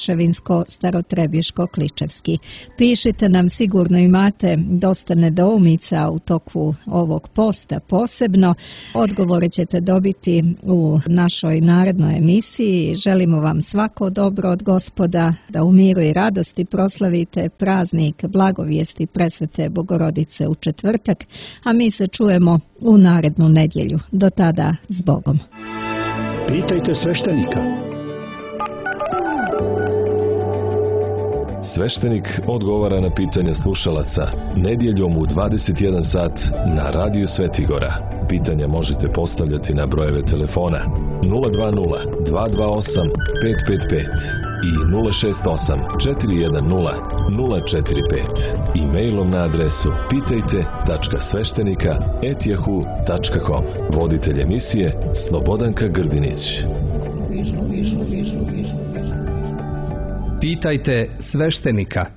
[SPEAKER 6] Straševinsko-Starotrebiško-Kličevski. Pišite nam, sigurno imate dosta nedoumica u toku ovog posta posebno. Odgovore ćete dobiti u našoj narednoj emisiji. Želimo vam svako dobro od Gospoda, da u miru i radosti proslavite praznik blagovijesti Presvete Bogorodice u četvrtak, a mi se čujemo u narednu nedjelju. Do tada, s Bogom.
[SPEAKER 4] Pitajte sveštenika.
[SPEAKER 1] Sveštenik odgovara na pitanja slušalaca nedjeljom u dvadeset jedan sat na Radiju Svetigora. Pitanja možete postavljati na brojeve telefona nula dva nula, dva dva osam, pet pet pet i nula šest osam, četiri jedan nula, nula četiri pet. E-mailom na adresu pitajte tačka sveštenika at yahoo tačka com. Voditelj emisije Slobodanka Grdinić.
[SPEAKER 2] Pitajte sveštenika.